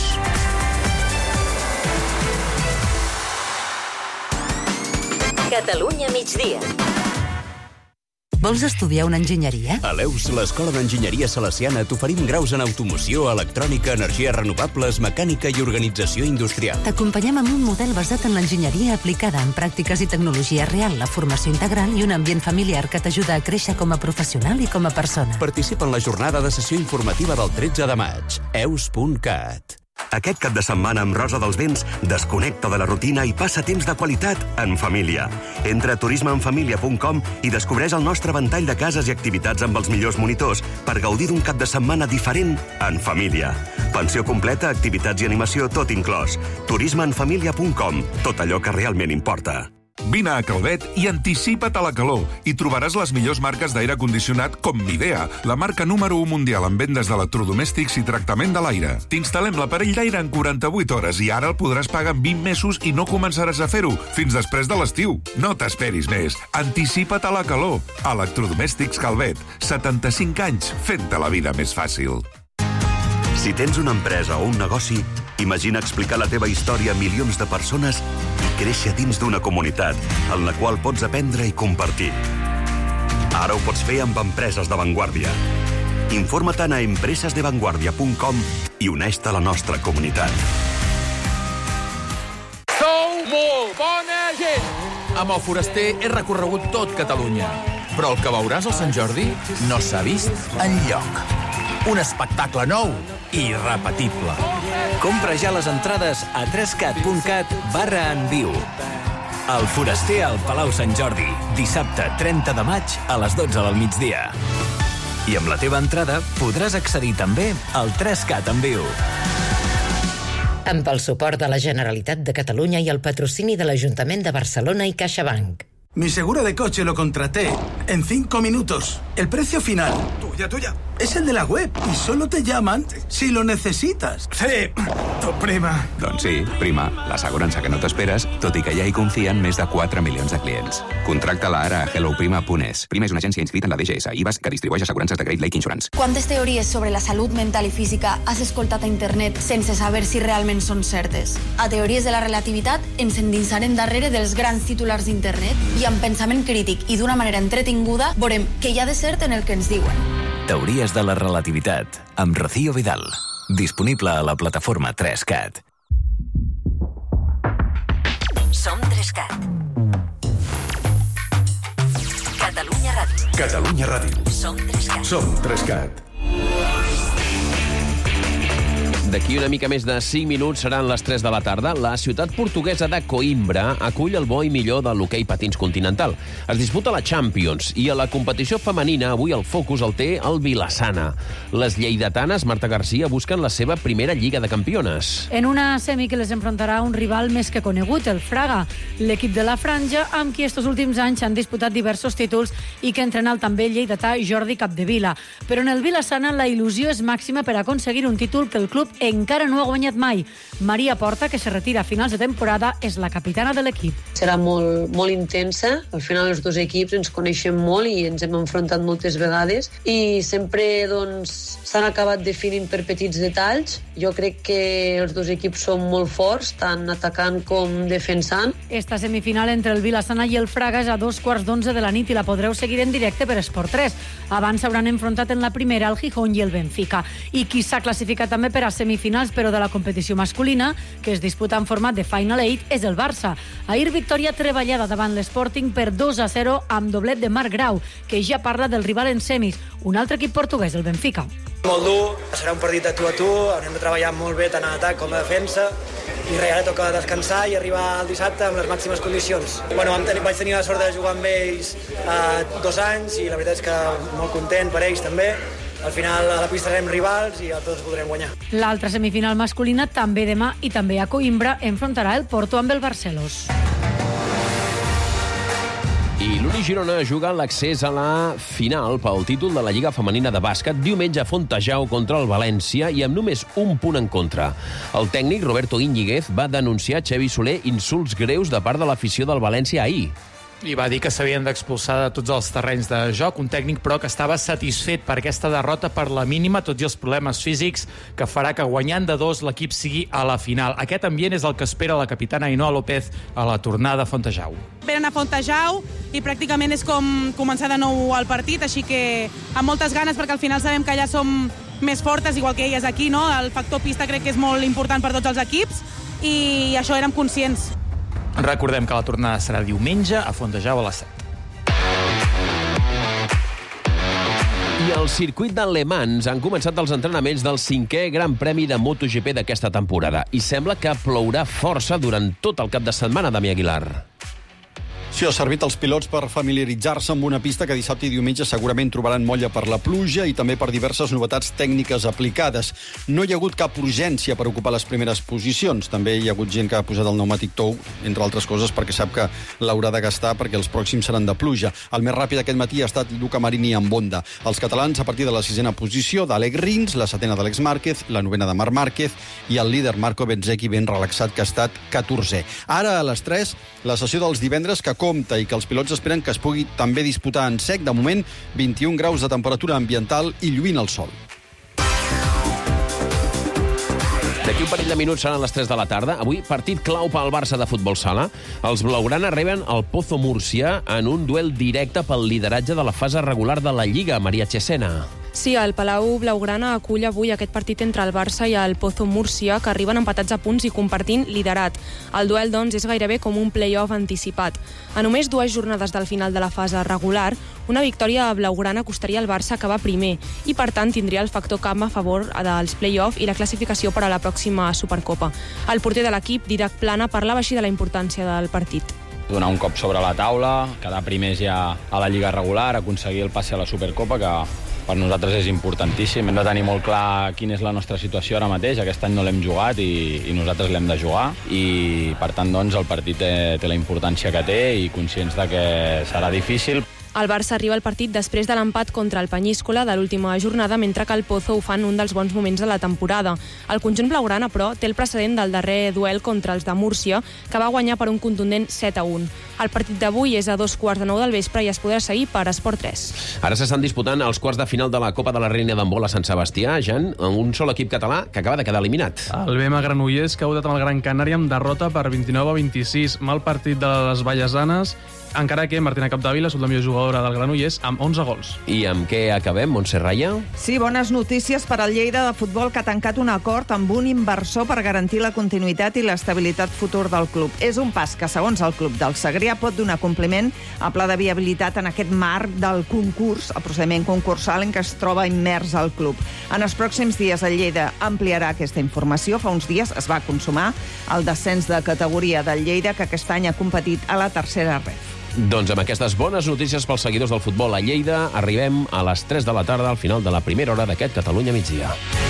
Catalunya migdia. Vols estudiar una enginyeria? A l'E U S, l'Escola d'Enginyeria Salesiana, t'oferim graus en automoció, electrònica, energies renovables, mecànica i organització industrial. T'acompanyem amb un model basat en l'enginyeria aplicada en pràctiques i tecnologia real, la formació integral i un ambient familiar que t'ajuda a créixer com a professional i com a persona. Participa en la jornada de sessió informativa del tretze de maig. e u s punt cat. Aquest cap de setmana amb Rosa dels Vents desconnecta de la rutina i passa temps de qualitat en família. Entra a turisme en família punt com i descobreix el nostre ventall de cases i activitats amb els millors monitors per gaudir d'un cap de setmana diferent en família. Pensió completa, activitats i animació, tot inclòs. turisme en família punt com. Tot allò que realment importa. Vine a Calvet i anticipa't a la calor. Hi trobaràs les millors marques d'aire condicionat com Midea, la marca número u mundial en vendes d'electrodomèstics i tractament de l'aire. T'instal·lem l'aparell d'aire en quaranta-vuit hores i ara el podràs pagar en vint mesos i no començaràs a fer-ho fins després de l'estiu. No t'esperis més. Anticipa't a la calor. Electrodomèstics Calvet. setanta-cinc anys fent-te la vida més fàcil. Si tens una empresa o un negoci, imagina explicar la teva història a milions de persones i créixer dins d'una comunitat en la qual pots aprendre i compartir. Ara ho pots fer amb empreses d'avantguàrdia. Informa-te'n a empresas de vanguardia punt com i uneix-te a la nostra comunitat. Sou molt bona gent! Amb el Foraster he recorregut tot Catalunya, però el que veuràs al Sant Jordi no s'ha vist enlloc. Un espectacle nou i irrepetible. Compra ja les entrades a trescat punt cat barra en viu. El Foraster al Palau Sant Jordi, dissabte trenta de maig a les dotze del migdia. I amb la teva entrada podràs accedir també al trescat en viu. Amb el suport de la Generalitat de Catalunya i el patrocini de l'Ajuntament de Barcelona i CaixaBank. Mi seguro de coche lo contraté en cinco minutos. El precio final, tu tuya, tuya. Es el de la web y solo te llaman si lo necesitas. Sí, tu prima. Doncs sí, Prima, l'assegurança que no t'esperes, tot i que ja hi confien més de quatre milions de clients. Contracta-la ara a hello prima punt es. Prima és una agència inscrita en la D G S, I B A S, que distribueix assegurances de Great Lake Insurance. Quantes teories sobre la salut mental i física has escoltat a internet sense saber si realment són certes? A Teories de la Relativitat ens endinsarem darrere dels grans titulars d'internet i amb pensament crític i d'una manera entretinguda veurem què hi ha de cert en el que ens diuen. Teories de la relativitat, amb Rocío Vidal. Disponible a la plataforma tres cat. Som tres cat. Catalunya Ràdio. Catalunya Ràdio. Som tres cat. Som tres cat. D'aquí una mica més de cinc minuts seran les tres de la tarda. La ciutat portuguesa de Coimbra acull el bo i millor de l'hoquei patins continental. Es disputa la Champions i a la competició femenina avui el focus el té el Vilassana. Les lleidatanes, Marta Garcia, busquen la seva primera Lliga de Campiones. En una semi que les enfrontarà un rival més que conegut, el Fraga, l'equip de la Franja, amb qui estos últims anys han disputat diversos títols i que entrena el també lleidatà Jordi Capdevila. Però en el Vilassana la il·lusió és màxima per aconseguir un títol que el club encara no ha guanyat mai. Maria Porta, que se retira a finals de temporada, és la capitana de l'equip. Serà molt, molt intensa. Al final els dos equips ens coneixem molt i ens hem enfrontat moltes vegades i sempre doncs, s'han acabat definint per petits detalls. Jo crec que els dos equips són molt forts, tant atacant com defensant. Esta semifinal entre el Vilassana i el Fraga és a dos quarts d'onze de la nit i la podreu seguir en directe per Esport tres. Abans s'hauran enfrontat en la primera el Gijón i el Benfica. I qui s'ha classificat també per a semifinals, però de la competició masculina, que es disputa en format de Final Eight, és el Barça. Ahir victòria treballada davant l'Sporting per dos a zero amb doblet de Marc Grau, que ja parla del rival en semis, un altre equip portuguès, el Benfica. Molt dur, serà un partit de tu a tu, haurem de treballar molt bé tant a atac com a defensa i res, ara toca descansar i arribar al dissabte amb les màximes condicions. Bueno, vam tenir, vaig tenir la sort de jugar amb ells eh, dos anys i la veritat és que molt content per ells també. Al final a la pista serem rivals i a tots podrem guanyar. L'altra semifinal masculina també demà i també a Coimbra enfrontarà el Porto amb el Barcelos. I l'Uni Girona juga l'accés a la final pel títol de la Lliga Femenina de Bàsquet diumenge a Fontejau contra el València i amb només un punt en contra. El tècnic Roberto Íñiguez va denunciar a Xavi Soler insults greus de part de l'afició del València ahir. I va dir que s'havien d'expulsar de tots els terrenys de joc, un tècnic però que estava satisfet per aquesta derrota per la mínima, tot i els problemes físics, que farà que guanyant de dos l'equip sigui a la final. Aquest ambient és el que espera la capitana Ainhoa López a la tornada a Fontejau. Venen a Fontejau i pràcticament és com començar de nou el partit, així que amb moltes ganes, perquè al final sabem que allà som més fortes, igual que elles aquí, no? El factor pista crec que és molt important per tots els equips i això érem conscients. Recordem que la tornada serà diumenge a Fontejau a les set. I al circuit de Le Mans han començat els entrenaments del cinquè Gran Premi de MotoGP d'aquesta temporada i sembla que plourà força durant tot el cap de setmana, Damià Aguilar. Sí, ha servit als pilots per familiaritzar-se amb una pista que dissabte i diumenge segurament trobaran molla per la pluja i també per diverses novetats tècniques aplicades. No hi ha hagut cap urgència per ocupar les primeres posicions. També hi ha hagut gent que ha posat el pneumàtic tou, entre altres coses, perquè sap que l'haurà de gastar perquè els pròxims seran de pluja. El més ràpid aquest matí ha estat Luca Marini amb Honda. Els catalans a partir de la sisena posició d'Alec Rins, la setena d'Àlex Márquez, la novena de Marc Márquez i el líder Marco Bezzecchi ben relaxat que ha estat catorzè. Ara a les tres, la sessió dels divendres que compta i que els pilots esperen que es pugui també disputar en sec. De moment, vint-i-un graus de temperatura ambiental i lluint el sol. D'aquí un parell de minuts seran les tres de la tarda. Avui, partit clau pel Barça de futbol sala. Els blaugrana reben el Pozo Múrcia en un duel directe pel lideratge de la fase regular de la Lliga. Maria Chesena. Sí, el Palau Blaugrana acull avui aquest partit entre el Barça i el Pozo Múrcia, que arriben empatats a punts i compartint liderat. El duel, doncs, és gairebé com un play-off anticipat. A només dues jornades del final de la fase regular, una victòria blaugrana costaria al Barça acabar primer i, per tant, tindria el factor camp a favor dels play-off i la classificació per a la pròxima Supercopa. El porter de l'equip, Didac Plana, parlava així de la importància del partit. Donar un cop sobre la taula, quedar primers ja a la Lliga regular, aconseguir el passe a la Supercopa, que per nosaltres és importantíssim. Hem de tenir molt clar quina és la nostra situació ara mateix. Aquest any no l'hem jugat i, i nosaltres l'hem de jugar. I, per tant, doncs, el partit té, té la importància que té i conscients de que serà difícil. El Barça arriba al partit després de l'empat contra el Penyíscola de l'última jornada, mentre que el Pozo ho fa en un dels bons moments de la temporada. El conjunt blaugrana, però, té el precedent del darrer duel contra els de Múrcia, que va guanyar per un contundent set a un. El partit d'avui és a dos quarts de nou del vespre i es podrà seguir per Esport tres. Ara s'estan disputant els quarts de final de la Copa de la Reina d'Handbol a Sant Sebastià, Jan, amb un sol equip català que acaba de quedar eliminat. El B M Granollers, que ha votat amb el Gran Canària amb derrota per vint-i-nou a vint-i-sis. Mal partit de les Vallesanes, encara que Martina Capdevila és la millor jugadora del Granollers amb onze gols. I amb què acabem, Montse Raya? Sí, bones notícies per al Lleida de Futbol, que ha tancat un acord amb un inversor per garantir la continuïtat i l'estabilitat futur del club. És un pas que, segons el club del Segrià, pot donar compliment al pla de viabilitat en aquest marc del concurs, el procediment concursal en què es troba immers el club. En els pròxims dies el Lleida ampliarà aquesta informació. Fa uns dies es va consumar el descens de categoria del Lleida, que aquest any ha competit a la tercera ref. Doncs amb aquestes bones notícies pels seguidors del futbol a Lleida arribem a les tres de la tarda al final de la primera hora d'aquest Catalunya migdia.